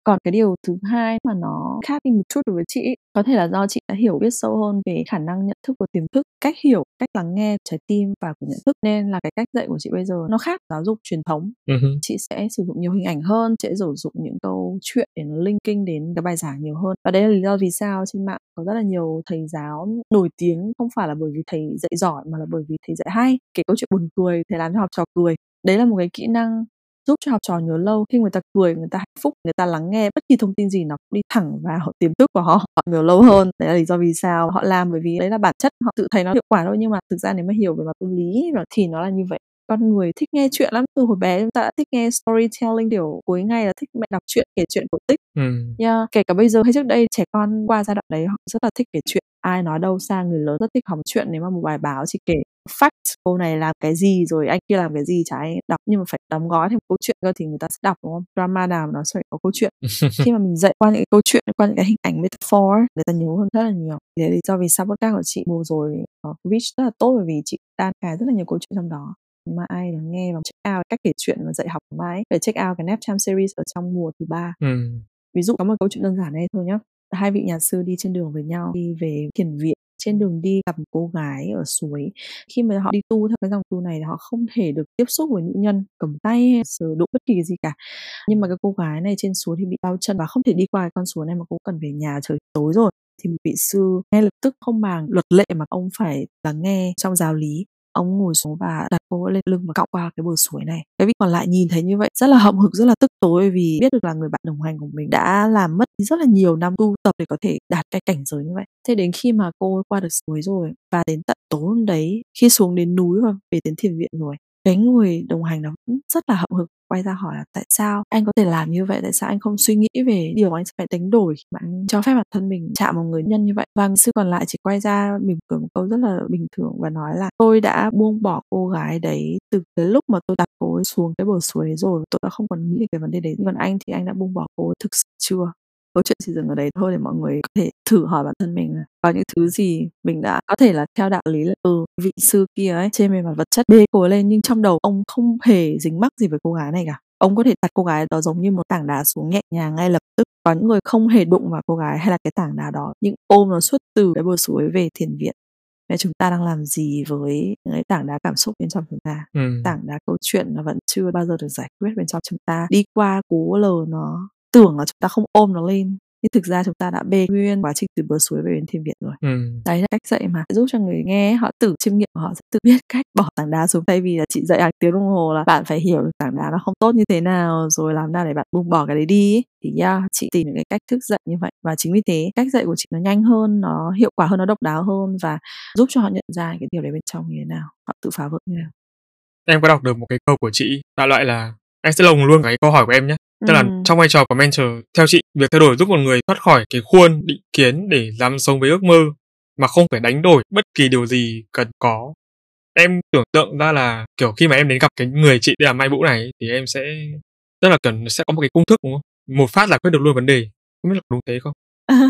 Còn cái điều thứ hai mà nó khác đi một chút đối với chị ấy, có thể là do chị đã hiểu biết sâu hơn về khả năng nhận thức và tiềm thức, cách hiểu, cách lắng nghe trái tim và của nhận thức, nên là cái cách dạy của chị bây giờ nó khác giáo dục truyền thống. Uh-huh. Chị sẽ sử dụng nhiều hình ảnh hơn, chị sẽ sử dụng những câu chuyện để nó linking đến cái bài giảng nhiều hơn. Và đấy là lý do vì sao trên mạng có rất là nhiều thầy giáo nổi tiếng không phải là bởi vì thầy dạy giỏi mà là bởi vì thầy dạy hay, kể câu chuyện buồn cười, thầy làm cho học trò cười. Đấy là một cái kỹ năng giúp cho học trò nhớ lâu. Khi người ta cười, người ta hạnh phúc, người ta lắng nghe bất kỳ thông tin gì nó cũng đi thẳng vào tiềm thức của họ, họ nhớ lâu hơn. Đấy là lý do vì sao họ làm, bởi vì đấy là bản chất, họ tự thấy nó hiệu quả thôi. Nhưng mà thực ra nếu mà hiểu về mặt tâm lý thì nó là như vậy. Con người thích nghe chuyện lắm, từ hồi bé chúng ta đã thích nghe storytelling, kiểu cuối ngày là thích mẹ đọc chuyện, kể chuyện cổ tích. Ừ. Yeah. Kể cả bây giờ hay trước đây, trẻ con qua giai đoạn đấy họ rất là thích kể chuyện. Ai nói đâu xa, người lớn rất thích hóng chuyện. Nếu mà một bài báo chỉ kể fact, cô này làm cái gì rồi anh kia làm cái gì chả ai đọc, nhưng mà phải đóng gói thêm câu chuyện cơ thì người ta sẽ đọc, đúng không? Drama nào mà nó sẽ có câu chuyện. Khi mà mình dạy qua những cái câu chuyện, qua những cái hình ảnh metaphor, người ta nhớ hơn rất là nhiều. Đấy là lý do vì sao podcast của chị vừa rồi có reach rất là tốt, bởi vì chị đan cài rất là nhiều câu chuyện trong đó. Nếu mà ai lắng nghe và check out cách kể chuyện và dạy học của Mai, để check out cái Nap Time series ở trong mùa thứ ba. Ừ. Ví dụ có một câu chuyện đơn giản này thôi nhá. Hai vị nhà sư đi trên đường với nhau, đi về thiền viện. Trên đường đi gặp một cô gái ở suối. Khi mà họ đi tu theo cái dòng tu này thì họ không thể được tiếp xúc với nữ nhân, cầm tay hay sờ đụng bất kỳ cái gì cả. Nhưng mà cái cô gái này trên suối thì bị đau chân và không thể đi qua cái con suối này, mà cũng cần về nhà, trời tối rồi. Thì một vị sư ngay lập tức không màng luật lệ mà ông phải lắng nghe trong giáo lý. Ông ngồi xuống và đặt cô lên lưng và cõng qua cái bờ suối này. Cái vị còn lại nhìn thấy như vậy rất là hậm hực, rất là tức tối, vì biết được là người bạn đồng hành của mình đã làm mất rất là nhiều năm tu tập để có thể đạt cái cảnh giới như vậy. Thế đến khi mà cô qua được suối rồi và đến tận tối hôm đấy, khi xuống đến núi và về đến thiền viện rồi, cái người đồng hành đó vẫn rất là hậm hực, quay ra hỏi là tại sao anh có thể làm như vậy, tại sao anh không suy nghĩ về điều anh sẽ phải đánh đổi khi mà anh cho phép bản thân mình chạm vào người nhân như vậy. Và sư còn lại chỉ quay ra mỉm cười một câu rất là bình thường và nói là tôi đã buông bỏ cô gái đấy từ cái lúc mà tôi đặt cô ấy xuống cái bờ suối đấy rồi, tôi đã không còn nghĩ về cái vấn đề đấy. Còn anh thì anh đã buông bỏ cô ấy thực sự chưa? Câu chuyện chỉ dừng ở đấy thôi để mọi người có thể thử hỏi bản thân mình là có những thứ gì mình đã có thể là theo đạo lý là ừ, vị sư kia ấy trên bề mặt vật chất bê cô ấy lên, nhưng trong đầu ông không hề dính mắc gì với cô gái này cả. Ông có thể đặt cô gái đó giống như một tảng đá xuống nhẹ nhàng ngay lập tức. Có những người không hề đụng vào cô gái hay là cái tảng đá đó, nhưng ôm nó suốt từ cái bờ suối về thiền viện. Vậy chúng ta đang làm gì với những cái tảng đá cảm xúc bên trong chúng ta? Ừ. Tảng đá câu chuyện nó vẫn chưa bao giờ được giải quyết bên trong chúng ta. Đi qua cố lờ nó, tưởng là chúng ta không ôm nó lên, nhưng thực ra chúng ta đã bê nguyên quá trình từ bờ suối về đến thiền viện rồi. Ừ. Đấy là cách dạy mà giúp cho người nghe họ tự chiêm nghiệm, họ sẽ tự biết cách bỏ tảng đá xuống, thay vì là chị dạy hàng tiếng đồng hồ là bạn phải hiểu được tảng đá nó không tốt như thế nào, rồi làm nào để bạn buông bỏ cái đấy đi ấy. Thì yeah, chị tìm những cái cách thức dạy như vậy, và chính vì thế cách dạy của chị nó nhanh hơn, nó hiệu quả hơn, nó độc đáo hơn, và giúp cho họ nhận ra cái điều đấy bên trong như thế nào, họ tự phá vỡ như thế nào. Em có đọc được một cái câu của chị, đại loại là anh sẽ lồng luôn cái câu hỏi của em nhé. Tức là ừ. trong vai trò của mentor, theo chị, việc thay đổi giúp một người thoát khỏi cái khuôn định kiến để dám sống với ước mơ mà không phải đánh đổi bất kỳ điều gì cần có. Em tưởng tượng ra là kiểu khi mà em đến gặp cái người chị tên là Mai Vũ này thì em sẽ rất là cần sẽ có một cái công thức, đúng không? Một phát giải quyết được luôn vấn đề. Không biết là đúng thế không?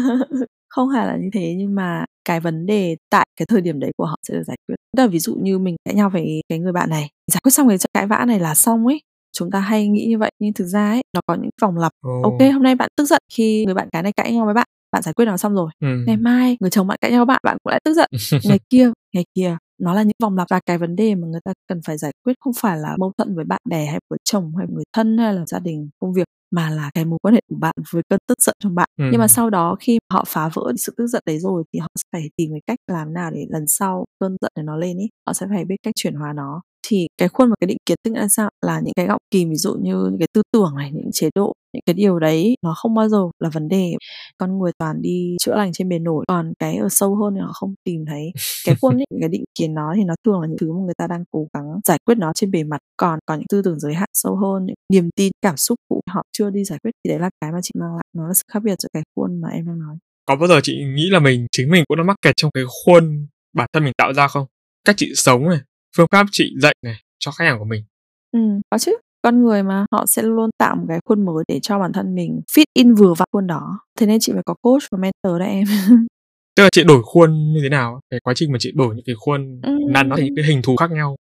Không hẳn là như thế, nhưng mà cái vấn đề tại cái thời điểm đấy của họ sẽ được giải quyết. Tức là ví dụ như mình cãi nhau với cái người bạn này, giải quyết xong cái cãi vã này là xong ấy. Chúng ta hay nghĩ như vậy, nhưng thực ra ấy, nó có những vòng lặp. Oh. Ok, hôm nay bạn tức giận khi người bạn gái này cãi nhau với bạn, bạn giải quyết nó xong rồi. Ừ. Ngày mai người chồng bạn cãi nhau với bạn, bạn cũng lại tức giận. Ngày kia, ngày kia, nó là những vòng lặp. Và cái vấn đề mà người ta cần phải giải quyết không phải là mâu thuẫn với bạn bè hay với chồng hay người thân hay là gia đình, công việc, mà là cái mối quan hệ của bạn với cơn tức giận trong bạn. Ừ. Nhưng mà sau đó khi họ phá vỡ sự tức giận đấy rồi thì họ sẽ phải tìm cái cách làm nào để lần sau cơn giận này nó lên ý, họ sẽ phải biết cách chuyển hóa nó. Thì cái khuôn và cái định kiến tức là sao? Là những cái gọng kìm, ví dụ như những cái tư tưởng này, những chế độ, những cái điều đấy nó không bao giờ là vấn đề. Con người toàn đi chữa lành trên bề nổi, còn cái ở sâu hơn thì họ không tìm thấy. Cái khuôn ấy, cái định kiến nó thì nó thường là những thứ mà người ta đang cố gắng giải quyết nó trên bề mặt. Còn có những tư tưởng giới hạn sâu hơn, những niềm tin, cảm xúc cũ họ chưa đi giải quyết, thì đấy là cái mà chị mang lại. Nó là sự khác biệt giữa cái khuôn mà em đang nói. Có bao giờ chị nghĩ là mình chính mình cũng đã mắc kẹt trong cái khuôn bản thân mình tạo ra không? Cách chị sống này, phương pháp chị dạy này cho khách hàng của mình. Ừ, có chứ. Con người mà, họ sẽ luôn tạo một cái khuôn mới để cho bản thân mình fit in vừa vào khuôn đó. Thế nên chị phải có coach và mentor đấy em. Tức là chị đổi khuôn như thế nào? Cái quá trình mà chị đổi những cái khuôn, ừ. Nắn nó thành những cái hình thù khác nhau.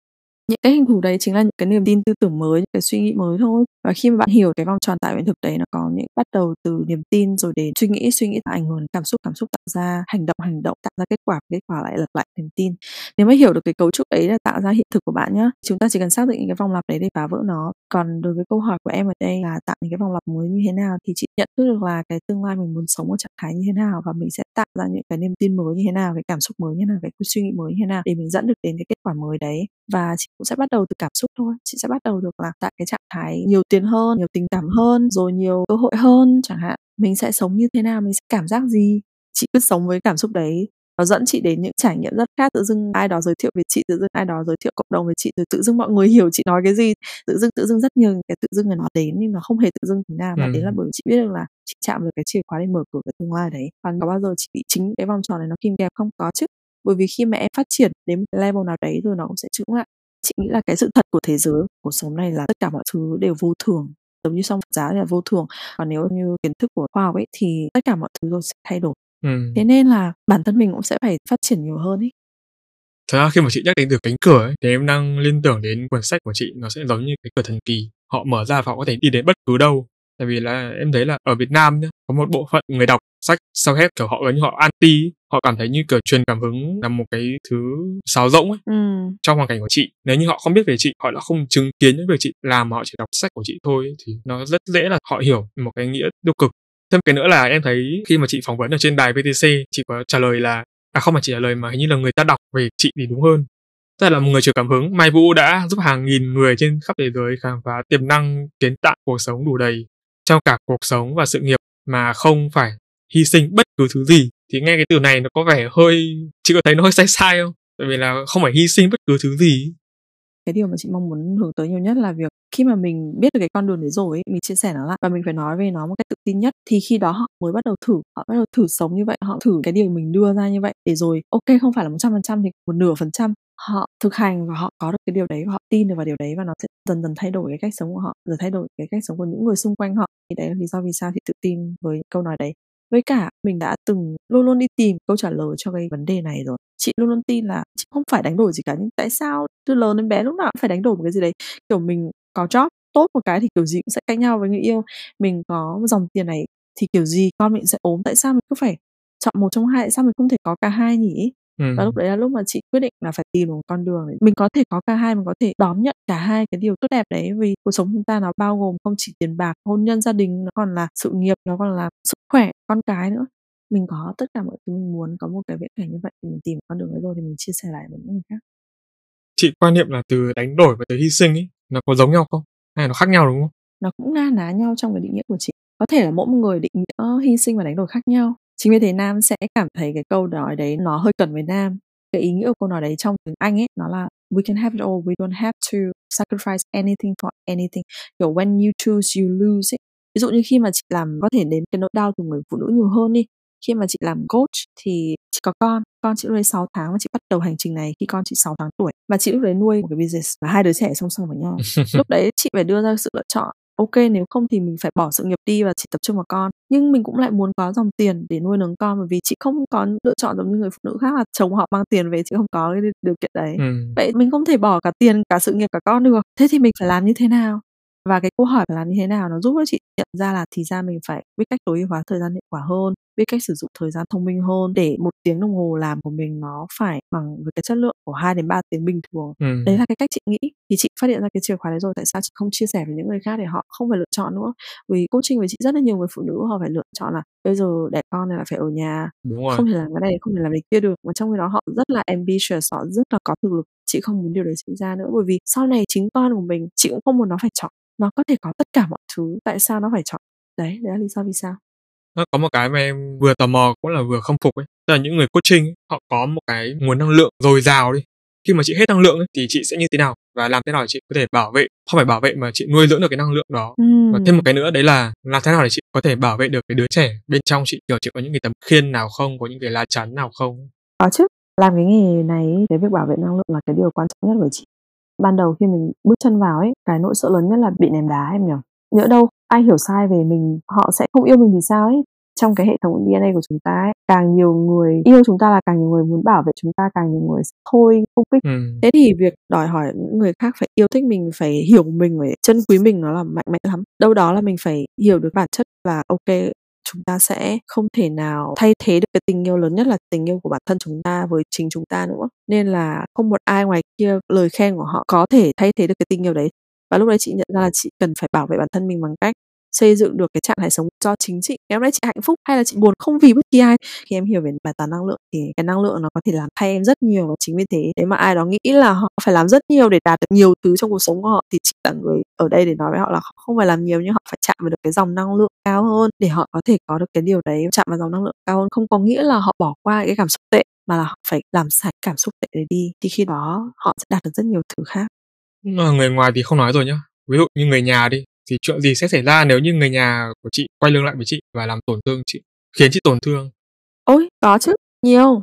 Những cái hình thù đấy chính là những cái niềm tin tư tưởng mới, những cái suy nghĩ mới thôi. Và khi mà bạn hiểu cái vòng tròn tạo hiện thực đấy nó có những bắt đầu từ niềm tin rồi đến suy nghĩ, suy nghĩ tạo ảnh hưởng đến cảm xúc, cảm xúc tạo ra hành động, hành động tạo ra kết quả, kết quả lại lặp lại niềm tin. Nếu mà hiểu được cái cấu trúc ấy là tạo ra hiện thực của bạn nhá, chúng ta chỉ cần xác định những cái vòng lặp đấy để phá vỡ nó. Còn đối với câu hỏi của em ở đây là tạo những cái vòng lặp mới như thế nào, thì chị nhận thức được là cái tương lai mình muốn sống ở trạng thái như thế nào, và mình sẽ tạo ra những cái niềm tin mới như thế nào, cái cảm xúc mới như thế nào, cái suy nghĩ mới như thế nào để mình dẫn được đến cái kết quả mới đấy. Và chị cũng sẽ bắt đầu từ cảm xúc thôi. Chị sẽ bắt đầu được là tại cái trạng thái nhiều tiền hơn, nhiều tình cảm hơn, rồi nhiều cơ hội hơn chẳng hạn. Mình sẽ sống như thế nào, mình sẽ cảm giác gì. Chị cứ sống với cảm xúc đấy. Nó dẫn chị đến những trải nghiệm rất khác. Tự dưng ai đó giới thiệu về chị, tự dưng ai đó giới thiệu cộng đồng về chị, rồi tự dưng mọi người hiểu chị nói cái gì. Tự dưng tự dưng rất nhiều cái tự dưng là nó đến, nhưng nó không hề tự dưng thế nào. Và Ừ. đấy là bởi vì chị biết được là chị chạm được cái chìa khóa để mở cửa cái tương lai đấy. Còn có bao giờ chị bị chính cái vòng tròn này nó kìm kẹp không? Có chứ. Bởi vì khi mà em phát triển đến một level nào đấy rồi nó cũng sẽ chững lại. Chị nghĩ là cái sự thật của thế giới, cuộc sống này là tất cả mọi thứ đều vô thường. Giống như trong Phật giáo là vô thường. Còn nếu như kiến thức của khoa học ấy thì tất cả mọi thứ rồi sẽ thay đổi. Ừ. Thế nên là bản thân mình cũng sẽ phải phát triển nhiều hơn ấy. Thật ra khi mà chị nhắc đến từ cánh cửa ấy, thì em đang liên tưởng đến cuốn sách của chị, nó sẽ giống như cái cửa thần kỳ. Họ mở ra và họ có thể đi đến bất cứ đâu. Tại vì là em thấy là ở Việt Nam nhá, có một bộ phận người đọc sách self-help kiểu họ gần như họ anti, họ cảm thấy như kiểu truyền cảm hứng là một cái thứ sáo rỗng ấy. Ừ. Trong hoàn cảnh của chị, nếu như họ không biết về chị, họ đã không chứng kiến những việc chị làm mà họ chỉ đọc sách của chị thôi ấy, thì nó rất dễ là họ hiểu một cái nghĩa tiêu cực. Thêm cái nữa là em thấy khi mà chị phỏng vấn ở trên đài vê tê xê, chị có trả lời là à không phải chỉ trả lời mà hình như là người ta đọc về chị thì đúng hơn. Tức là một người truyền cảm hứng, Mai Vũ đã giúp hàng nghìn người trên khắp thế giới khám phá tiềm năng kiến tạo cuộc sống đủ đầy trong cả cuộc sống và sự nghiệp mà không phải hy sinh bất cứ thứ gì. Thì nghe cái từ này nó có vẻ hơi, chị có thấy nó hơi sai sai không? Tại vì là không phải hy sinh bất cứ thứ gì. Cái điều mà chị mong muốn hướng tới nhiều nhất là việc khi mà mình biết được cái con đường đấy rồi ấy, mình chia sẻ nó lại và mình phải nói về nó một cách tự tin nhất, thì khi đó họ mới bắt đầu thử, họ bắt đầu thử sống như vậy, họ thử cái điều mình đưa ra như vậy, để rồi ok không phải là một trăm phần trăm thì một nửa phần trăm họ thực hành và họ có được cái điều đấy và họ tin được vào điều đấy, và nó sẽ dần dần thay đổi cái cách sống của họ, rồi thay đổi cái cách sống của những người xung quanh họ. Thì đấy là lý do vì sao chị tự tin với câu nói đấy. Với cả mình đã từng luôn luôn đi tìm câu trả lời cho cái vấn đề này rồi. Chị luôn luôn tin là chị không phải đánh đổi gì cả, nhưng tại sao từ lớn đến bé lúc nào cũng phải đánh đổi một cái gì đấy. Kiểu mình có job tốt một cái thì kiểu gì cũng sẽ cãi nhau với người yêu. Mình có dòng tiền này thì kiểu gì con mình sẽ ốm. Tại sao mình cứ phải chọn một trong hai? Tại sao mình không thể có cả hai nhỉ? Ừ. Và lúc đấy là lúc mà chị quyết định là phải tìm một con đường này. Mình có thể có cả hai, mình có thể đón nhận cả hai cái điều tốt đẹp đấy. Vì cuộc sống chúng ta nó bao gồm không chỉ tiền bạc, hôn nhân, gia đình, nó còn là sự nghiệp, nó còn là sức khỏe, con cái nữa. Mình có tất cả mọi thứ mình muốn, có một cái viễn cảnh như vậy thì mình tìm con đường đấy rồi thì mình chia sẻ lại với những người khác. Chị quan niệm là từ đánh đổi và từ hy sinh ấy, nó có giống nhau không? Hay nó khác nhau đúng không? Nó cũng na ná nhau trong cái định nghĩa của chị. Có thể là mỗi một người định nghĩa hy sinh và đánh đổi khác nhau. Chính vì thế Nam sẽ cảm thấy cái câu nói đấy nó hơi cần với Nam. Cái ý nghĩa của câu nói đấy trong tiếng Anh ấy, nó là we can have it all, we don't have to sacrifice anything for anything. Kiểu when you choose, you lose ấy. Ví dụ như khi mà chị làm có thể đến cái nỗi đau từ người phụ nữ nhiều hơn đi. Khi mà chị làm coach thì chị có con, con chị lúc đấy sáu tháng và chị bắt đầu hành trình này khi con chị sáu tháng tuổi. Và chị lúc đấy nuôi một cái business và hai đứa trẻ song song với nhau. Lúc đấy chị phải đưa ra sự lựa chọn. Ok, nếu không thì mình phải bỏ sự nghiệp đi và chỉ tập trung vào con. Nhưng mình cũng lại muốn có dòng tiền để nuôi nấng con, bởi vì chị không có lựa chọn giống như người phụ nữ khác là chồng họ mang tiền về, chị không có cái điều kiện đấy. Ừ. Vậy mình không thể bỏ cả tiền, cả sự nghiệp, cả con được. Thế thì mình phải làm như thế nào? Và cái câu hỏi phải làm như thế nào nó giúp cho chị nhận ra là thì ra mình phải biết cách tối ưu hóa thời gian hiệu quả hơn, biết cách sử dụng thời gian thông minh hơn để một tiếng đồng hồ làm của mình nó phải bằng với cái chất lượng của hai đến ba tiếng bình thường. Ừ. Đấy là cái cách chị nghĩ. Thì chị phát hiện ra cái chìa khóa đấy rồi, tại sao chị không chia sẻ với những người khác để họ không phải lựa chọn nữa. Vì coaching với chị rất là nhiều người phụ nữ họ phải lựa chọn là bây giờ đẻ con này là phải ở nhà, Đúng rồi. không thể làm cái này, không thể làm cái kia được. Mà trong khi đó họ rất là ambitious, họ rất là có thực lực. Chị không muốn điều đấy xảy ra nữa, bởi vì sau này chính con của mình chị cũng không muốn nó phải chọn. Nó có thể có tất cả mọi thứ, tại sao nó phải chọn? Đấy, đấy là lý do vì sao. Nó có một cái mà em vừa tò mò cũng là vừa khâm phục ấy. Tức là những người coaching ấy, họ có một cái nguồn năng lượng dồi dào đi. Khi mà chị hết năng lượng ấy, thì chị sẽ như thế nào? Và làm thế nào để chị có thể bảo vệ, không phải bảo vệ mà chị nuôi dưỡng được cái năng lượng đó. Uhm. Và thêm một cái nữa đấy là làm thế nào để chị có thể bảo vệ được cái đứa trẻ bên trong chị, kiểu chị có những cái tấm khiên nào không, có những cái lá chắn nào không? Có chứ. Làm cái nghề này, cái việc bảo vệ năng lượng là cái điều quan trọng nhất với chị. Ban đầu khi mình bước chân vào ấy, cái nỗi sợ lớn nhất là bị ném đá em nhỉ. Nhỡ đâu ai hiểu sai về mình, họ sẽ không yêu mình thì sao ấy. trong cái hệ thống đê en a của chúng ta ấy, càng nhiều người yêu chúng ta là càng nhiều người muốn bảo vệ chúng ta, càng nhiều người thôi công kích. Ừ. Thế thì việc đòi hỏi những người khác phải yêu thích mình, phải hiểu mình, phải trân quý mình, nó là mạnh mẽ lắm. Đâu đó là mình phải hiểu được bản chất là ok, chúng ta sẽ không thể nào thay thế được cái tình yêu lớn nhất là tình yêu của bản thân chúng ta với chính chúng ta nữa. Nên là không một ai ngoài kia, lời khen của họ có thể thay thế được cái tình yêu đấy. Và lúc đấy chị nhận ra là chị cần phải bảo vệ bản thân mình bằng cách xây dựng được cái trạng thái sống cho chính chị. Nếu đấy chị hạnh phúc hay là chị buồn không vì bất kỳ ai, khi em hiểu về bài toán năng lượng thì cái năng lượng nó có thể làm thay em rất nhiều. Và chính vì thế, nếu mà ai đó nghĩ là họ phải làm rất nhiều để đạt được nhiều thứ trong cuộc sống của họ, thì chị là người ở đây để nói với họ là họ không phải làm nhiều, nhưng họ phải chạm vào được cái dòng năng lượng cao hơn để họ có thể có được cái điều đấy. Chạm vào dòng năng lượng cao hơn không có nghĩa là họ bỏ qua cái cảm xúc tệ, mà là họ phải làm sạch cảm xúc tệ đấy đi, thì khi đó họ sẽ đạt được rất nhiều thứ khác. Mà người ngoài thì không nói rồi nhá. Ví dụ như người nhà đi, thì chuyện gì sẽ xảy ra nếu như người nhà của chị quay lưng lại với chị và làm tổn thương chị, khiến chị tổn thương? Ôi, có chứ, nhiều.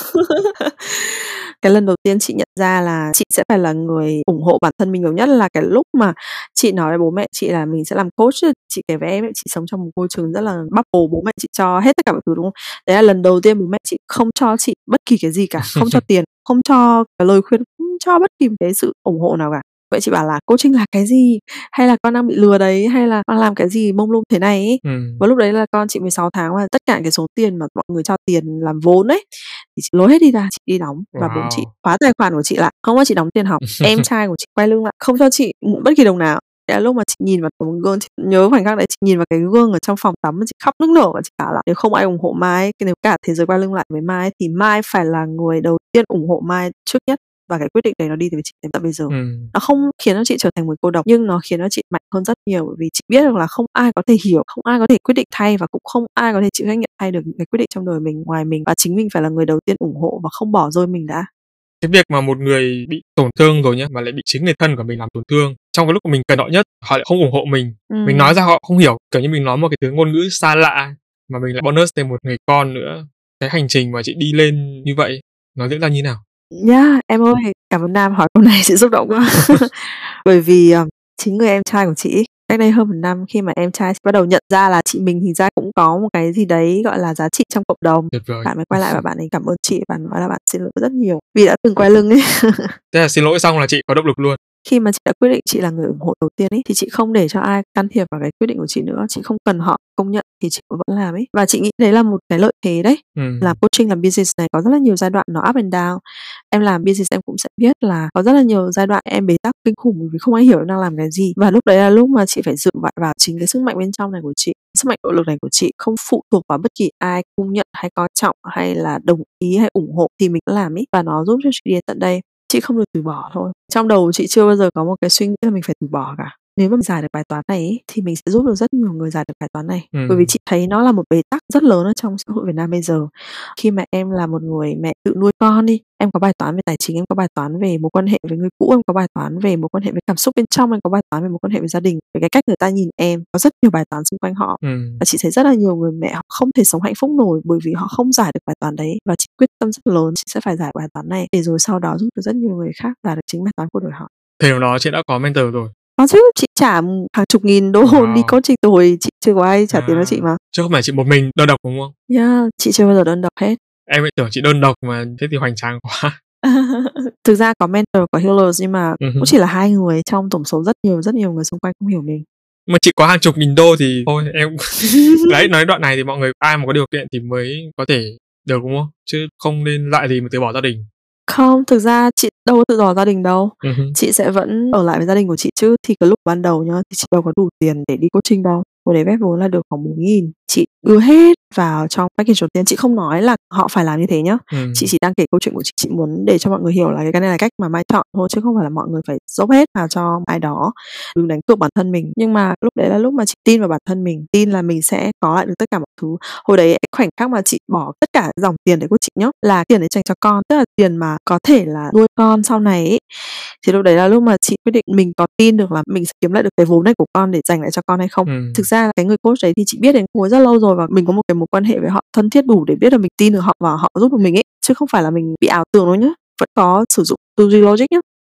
Cái lần đầu tiên chị nhận ra là chị sẽ phải là người ủng hộ bản thân mình nhiều nhất là cái lúc mà chị nói với bố mẹ chị là mình sẽ làm coach. Chị kể với em ấy, chị sống trong một môi trường rất là bubble, bố mẹ chị cho hết tất cả mọi thứ đúng không? Đấy là lần đầu tiên bố mẹ chị không cho chị bất kỳ cái gì cả, không cho tiền, không cho cái lời khuyên, không cho bất kỳ cái sự ủng hộ nào cả. Vậy chị bảo là coaching là cái gì? Hay là con đang bị lừa đấy? Hay là con làm cái gì mông lung thế này ấy? Ừ. Và lúc đấy là con chị mười sáu tháng và tất cả cái số tiền mà mọi người cho tiền làm vốn ấy thì chị lôi hết đi ra, chị đi đóng. Và bố chị Wow. khóa tài khoản của chị lại, không cho chị đóng tiền học. Em trai của chị quay lưng lại, không cho chị mượn bất kỳ đồng nào. Đấy là lúc mà chị nhìn vào tấm gương, chị nhớ khoảnh khắc đấy, chị nhìn vào cái gương ở trong phòng tắm, chị khóc nức nở và chị bảo là nếu không ai ủng hộ Mai, nếu cả thế giới quay lưng lại với Mai thì Mai phải là người đầu tiên ủng hộ Mai trước nhất. Và cái quyết định đấy nó đi từ chị đến tận bây giờ. Ừ. Nó không khiến cho chị trở thành một cô độc, nhưng nó khiến cho chị mạnh hơn rất nhiều, bởi vì chị biết được là không ai có thể hiểu, không ai có thể quyết định thay, và cũng không ai có thể chịu trách nhiệm thay được những cái quyết định trong đời mình ngoài mình, và chính mình phải là người đầu tiên ủng hộ và không bỏ rơi mình đã. Cái việc mà một người bị tổn thương rồi nhá, mà lại bị chính người thân của mình làm tổn thương, trong cái lúc mà mình cần họ nhất, họ lại không ủng hộ mình. Ừ. Mình nói ra họ không hiểu, kiểu như mình nói một cái thứ ngôn ngữ xa lạ, mà mình lại bonus thêm một người con nữa. Cái hành trình mà chị đi lên như vậy, nó diễn ra như nào? Yeah, em ơi, cảm ơn Nam hỏi câu này, chị xúc động quá. Bởi vì uh, chính người em trai của chị, cách đây hơn một năm khi mà em trai bắt đầu nhận ra là chị mình thì ra cũng có một cái gì đấy gọi là giá trị trong cộng đồng. Tuyệt vời. Bạn mới quay lại và bạn ấy cảm ơn chị, bạn nói là bạn xin lỗi rất nhiều vì đã từng quay lưng ấy. Thế là xin lỗi xong là chị có động lực luôn. Khi mà chị đã quyết định chị là người ủng hộ đầu tiên ấy, thì chị không để cho ai can thiệp vào cái quyết định của chị nữa. Chị không cần họ công nhận thì chị vẫn làm ấy. Và chị nghĩ đấy là một cái lợi thế đấy. Ừ. Làm coaching, làm business này có rất là nhiều giai đoạn nó up and down. Em làm business em cũng sẽ biết là có rất là nhiều giai đoạn em bế tắc kinh khủng vì không ai hiểu em đang làm cái gì. Và lúc đấy là lúc mà chị phải dựa vào chính cái sức mạnh bên trong này của chị. Sức mạnh nội lực này của chị không phụ thuộc vào bất kỳ ai công nhận hay coi trọng hay là đồng ý hay ủng hộ thì mình làm ấy. Và nó giúp cho chị đi đến tận đây. Chị không được từ bỏ thôi. Trong đầu chị chưa bao giờ có một cái suy nghĩ là mình phải từ bỏ cả. Nếu mà mình giải được bài toán này ấy, thì mình sẽ giúp được rất nhiều người giải được bài toán này. Ừ. Bởi vì chị thấy nó là một bế tắc rất lớn ở trong xã hội Việt Nam bây giờ. Khi mà em là một người mẹ tự nuôi con đi, em có bài toán về tài chính, em có bài toán về mối quan hệ với người cũ, em có bài toán về mối quan hệ với cảm xúc bên trong, em có bài toán về mối quan hệ với gia đình, về cái cách người ta nhìn em, có rất nhiều bài toán xung quanh họ. Ừ. Và chị thấy rất là nhiều người mẹ họ không thể sống hạnh phúc nổi bởi vì họ không giải được bài toán đấy. Và chị quyết tâm rất lớn chị sẽ phải giải bài toán này để rồi sau đó giúp được rất nhiều người khác giải được chính bài toán của đời họ. Thời điểm đó chị đã có mentor rồi. Có chứ, chị trả hàng chục nghìn đô Wow. đi coaching từ hồi chị chưa có ai trả À, tiền cho chị mà. chứ không phải chị một mình đơn độc đúng không? Yeah, chị chưa bao giờ đơn độc hết. Em lại tưởng chị đơn độc mà, thế thì hoành tráng quá. Thực ra có mentor, có healers, nhưng mà Uh-huh. cũng chỉ là hai người trong tổng số rất nhiều rất nhiều người xung quanh không hiểu mình. Mà chị có hàng chục nghìn đô thì thôi em đấy, nói đoạn này thì mọi người ai mà có điều kiện thì mới có thể được đúng không? Chứ không nên lại gì mà từ bỏ gia đình. Không, thực ra chị đâu có tự bỏ gia đình đâu. Uh-huh. Chị sẽ vẫn ở lại với gia đình của chị chứ. Thì cái lúc ban đầu nhá, thì chị đâu có đủ tiền để đi coaching đâu. Hồi đấy vét vốn là được khoảng bốn nghìn. Chị đưa hết vào trong package đầu tiên. Chị không nói là họ phải làm như thế nhá. Ừ. Chị chỉ đang kể câu chuyện của chị. Chị muốn để cho mọi người hiểu là cái này là cách mà Mai chọn thôi, chứ không phải là mọi người phải dốc hết vào cho ai đó. Đừng đánh cược bản thân mình. Nhưng mà lúc đấy là lúc mà chị tin vào bản thân mình, tin là mình sẽ có lại được tất cả mọi thứ. Hồi đấy khoảnh khắc mà chị bỏ tất cả dòng tiền đấy của chị nhá, là tiền đấy dành cho con, tức là tiền mà có thể là nuôi con sau này ấy. Thì lúc đấy là lúc mà chị quyết định mình có tin được là mình sẽ kiếm lại được cái vốn này của con để dành lại cho con hay không. Ừ. Thực ra là cái người coach đấy thì chị biết đến cô ấy rất lâu rồi, và mình có một cái mối quan hệ với họ thân thiết đủ để biết là mình tin được họ và họ giúp được mình ấy, chứ không phải là mình bị ảo tưởng đâu nhá. Vẫn có sử dụng tư duy logic nhá.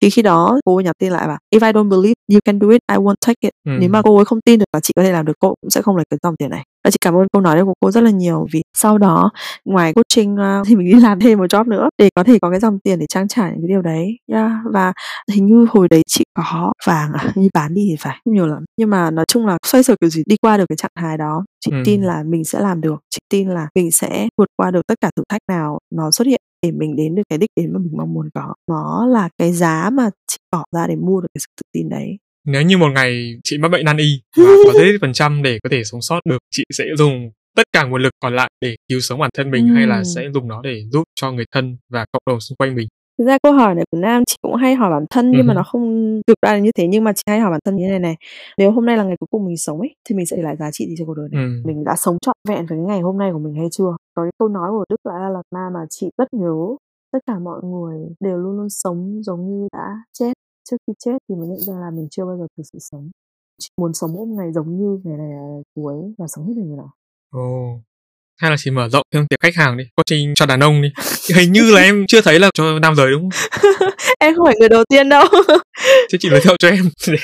Thì khi đó cô ấy nhắn tin lại bảo if I don't believe you can do it, I won't take it. Ừ. Nếu mà cô ấy không tin được là chị có thể làm được, cô cũng sẽ không lấy cái dòng tiền này. Và chị cảm ơn câu nói đấy của cô rất là nhiều, vì sau đó ngoài coaching uh, thì mình đi làm thêm một job nữa để có thể có cái dòng tiền để trang trải những cái điều đấy. Yeah. Và hình như hồi đấy chị có vàng à, như bán đi thì phải, không nhiều lắm. Nhưng mà nói chung là xoay sở kiểu gì đi qua được cái trạng thái đó. Chị Ừ. tin là mình sẽ làm được. Chị tin là mình sẽ vượt qua được tất cả thử thách nào nó xuất hiện để mình đến được cái đích đến mà mình mong muốn có. Nó là cái giá mà chị bỏ ra để mua được cái sự tự tin đấy. Nếu như một ngày chị mắc bệnh nan y và có tới phần trăm để có thể sống sót được, chị sẽ dùng tất cả nguồn lực còn lại để cứu sống bản thân mình, Ừ. hay là sẽ dùng nó để giúp cho người thân và cộng đồng xung quanh mình? Thực ra câu hỏi này của Nam chị cũng hay hỏi bản thân, nhưng mà Ừ. nó không cực đoan là như thế. Nhưng mà chị hay hỏi bản thân như thế này này: nếu hôm nay là ngày cuối cùng mình sống ấy, thì mình sẽ để lại giá trị gì cho cuộc đời này? Ừ. Mình đã sống trọn vẹn với cái ngày hôm nay của mình hay chưa? Có cái câu nói của Đức Lã Lạt Ma mà chị rất nhớ: tất cả mọi người đều luôn luôn sống giống như đã chết. Trước khi chết thì mới nhận ra là mình chưa bao giờ thực sự sống. Chị muốn sống một ngày giống như ngày này là cuối và sống hết đời người nào. Ồ. Hay là chỉ mở rộng thêm tiệp khách hàng đi, coaching cho đàn ông đi. Hình như là em chưa thấy là cho nam giới đúng không? Em không phải người đầu tiên đâu. Chứ chị giới thiệu cho em để...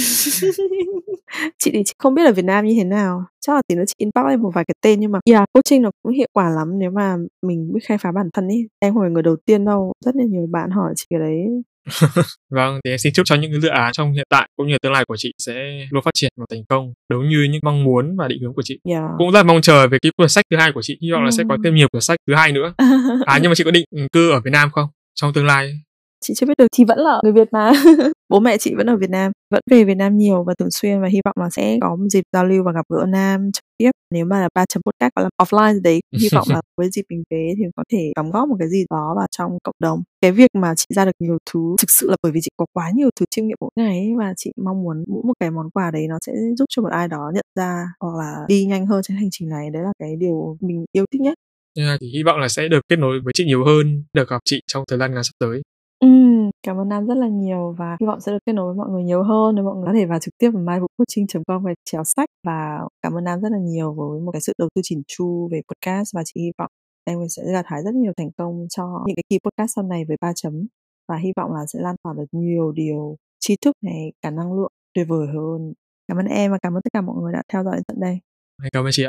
Chị thì chị không biết ở Việt Nam như thế nào. Chắc là tí nữa chị inbox em một vài cái tên. Nhưng mà yeah, coaching nó cũng hiệu quả lắm nếu mà mình biết khai phá bản thân ý. Em không phải người đầu tiên đâu. Rất là nhiều bạn hỏi chị cái đấy. Vâng, thì em xin chúc cho những cái dự án trong hiện tại cũng như tương lai của chị sẽ luôn phát triển và thành công đúng như những mong muốn và định hướng của chị. Yeah. Cũng rất là mong chờ về cái cuốn sách thứ hai của chị, hy vọng là sẽ có thêm nhiều cuốn sách thứ hai nữa. À, nhưng mà chị có định cư ở Việt Nam không trong tương lai? Chị chưa biết được, thì vẫn là người Việt mà. Bố mẹ chị vẫn ở Việt Nam, vẫn về Việt Nam nhiều và thường xuyên, và hy vọng là sẽ có một dịp giao lưu và gặp gỡ Nam trực tiếp. Nếu mà là ba chấm podcast gọi là offline đấy, hy vọng là với dịp mình về thì có thể đóng góp một cái gì đó vào trong cộng đồng. Cái việc mà chị ra được nhiều thứ thực sự là bởi vì chị có quá nhiều thứ chiêm nghiệm mỗi ngày ấy, và chị mong muốn mỗi một cái món quà đấy nó sẽ giúp cho một ai đó nhận ra hoặc là đi nhanh hơn trên hành trình này. Đấy là cái điều mình yêu thích nhất. Yeah, thì hy vọng là sẽ được kết nối với chị nhiều hơn, được gặp chị trong thời gian ngắn sắp tới. Ừ, cảm ơn Nam rất là nhiều và hy vọng sẽ được kết nối với mọi người nhiều hơn, để mọi người có thể vào trực tiếp vào mybookcoaching chấm com gạch chéo sách. Và cảm ơn Nam rất là nhiều với một cái sự đầu tư chỉn chu về podcast, và chị hy vọng em sẽ gặt hái rất nhiều thành công cho những cái kỳ podcast sau này với ba chấm, và hy vọng là sẽ lan tỏa được nhiều điều trí thức này, cả năng lượng tuyệt vời hơn. Cảm ơn em và cảm ơn tất cả mọi người đã theo dõi tận đây. Cảm ơn chị ạ.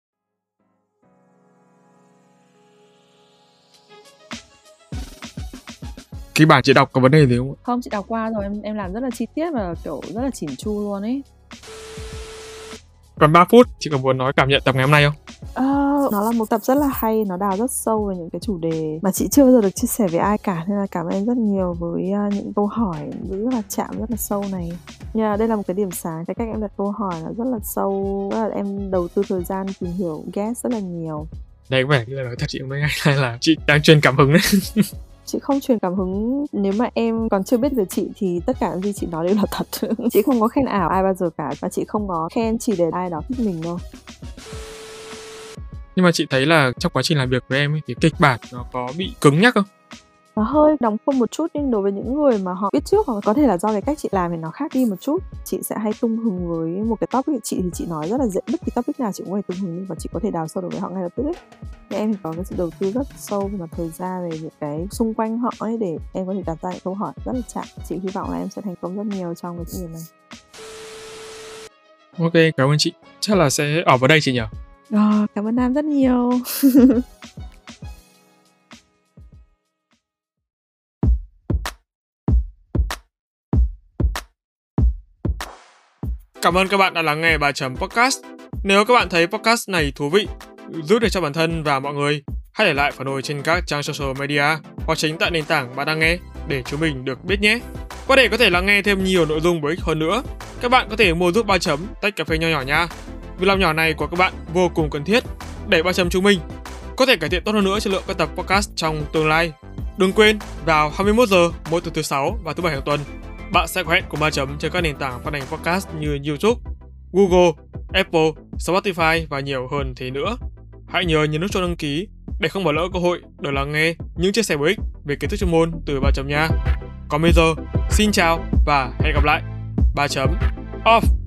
Cái bản chị đọc có vấn đề gì không? Không, chị đọc qua rồi, em em làm rất là chi tiết và kiểu rất là chỉn chu luôn ấy. Còn ba phút, chị có muốn nói cảm nhận tập ngày hôm nay không? Ờ, nó là một tập rất là hay, nó đào rất sâu về những cái chủ đề mà chị chưa bao giờ được chia sẻ với ai cả, nên là cảm ơn em rất nhiều với uh, những câu hỏi rất là chạm, rất là sâu này. Yeah, đây là một cái điểm sáng, cái cách em đặt câu hỏi là rất là sâu, rất là em đầu tư thời gian tìm hiểu guest rất là nhiều. Đây có vẻ như là nói thật chị mới hay là chị đang truyền cảm hứng đấy. Chị không truyền cảm hứng. Nếu mà em còn chưa biết về chị thì tất cả những gì chị nói đều là thật. Chị không có khen ảo ai bao giờ cả, và chị không có khen chỉ để ai đó thích mình đâu. Nhưng mà chị thấy là trong quá trình làm việc với em ấy, thì kịch bản nó có bị cứng nhắc không? Nó hơi đóng khuôn một chút, nhưng đối với những người mà họ biết trước, hoặc có thể là do cái cách chị làm thì nó khác đi một chút. Chị sẽ hay tung hứng với một cái topic. Chị thì chị nói rất là dễ, bất kỳ topic nào chị cũng phải tung hứng, và chị có thể đào sâu được với họ ngay lập tức ấy. Nhưng em thì có cái sự đầu tư rất sâu về mặt thời gian, về những cái xung quanh họ ấy, để em có thể đặt ra những câu hỏi rất là chạm. Chị hy vọng là em sẽ thành công rất nhiều trong cái chuyện này. Ok, cảm ơn chị. Chắc là sẽ ở vào đây chị nhỉ? À, cảm ơn Nam rất nhiều. Cảm ơn các bạn đã lắng nghe ba chấm podcast. Nếu các bạn thấy podcast này thú vị, giúp được cho bản thân và mọi người, hãy để lại phản hồi trên các trang social media hoặc chính tại nền tảng bạn đang nghe để chúng mình được biết nhé. Và để có thể lắng nghe thêm nhiều nội dung bổ ích hơn nữa, các bạn có thể mua giúp ba chấm tách cà phê nho nhỏ nha. Việc làm nhỏ này của các bạn vô cùng cần thiết để ba chấm chúng mình có thể cải thiện tốt hơn nữa chất lượng các tập podcast trong tương lai. Đừng quên, vào hai mươi mốt giờ mỗi tuần thứ sáu và thứ bảy hàng tuần, bạn sẽ có hẹn cùng ba chấm trên các nền tảng phát hành podcast như YouTube, Google, Apple, Spotify và nhiều hơn thế nữa. Hãy nhớ nhấn nút chuông đăng ký để không bỏ lỡ cơ hội được lắng nghe những chia sẻ bổ ích về kiến thức chuyên môn từ ba chấm nha. Còn bây giờ, xin chào và hẹn gặp lại. ba chấm off.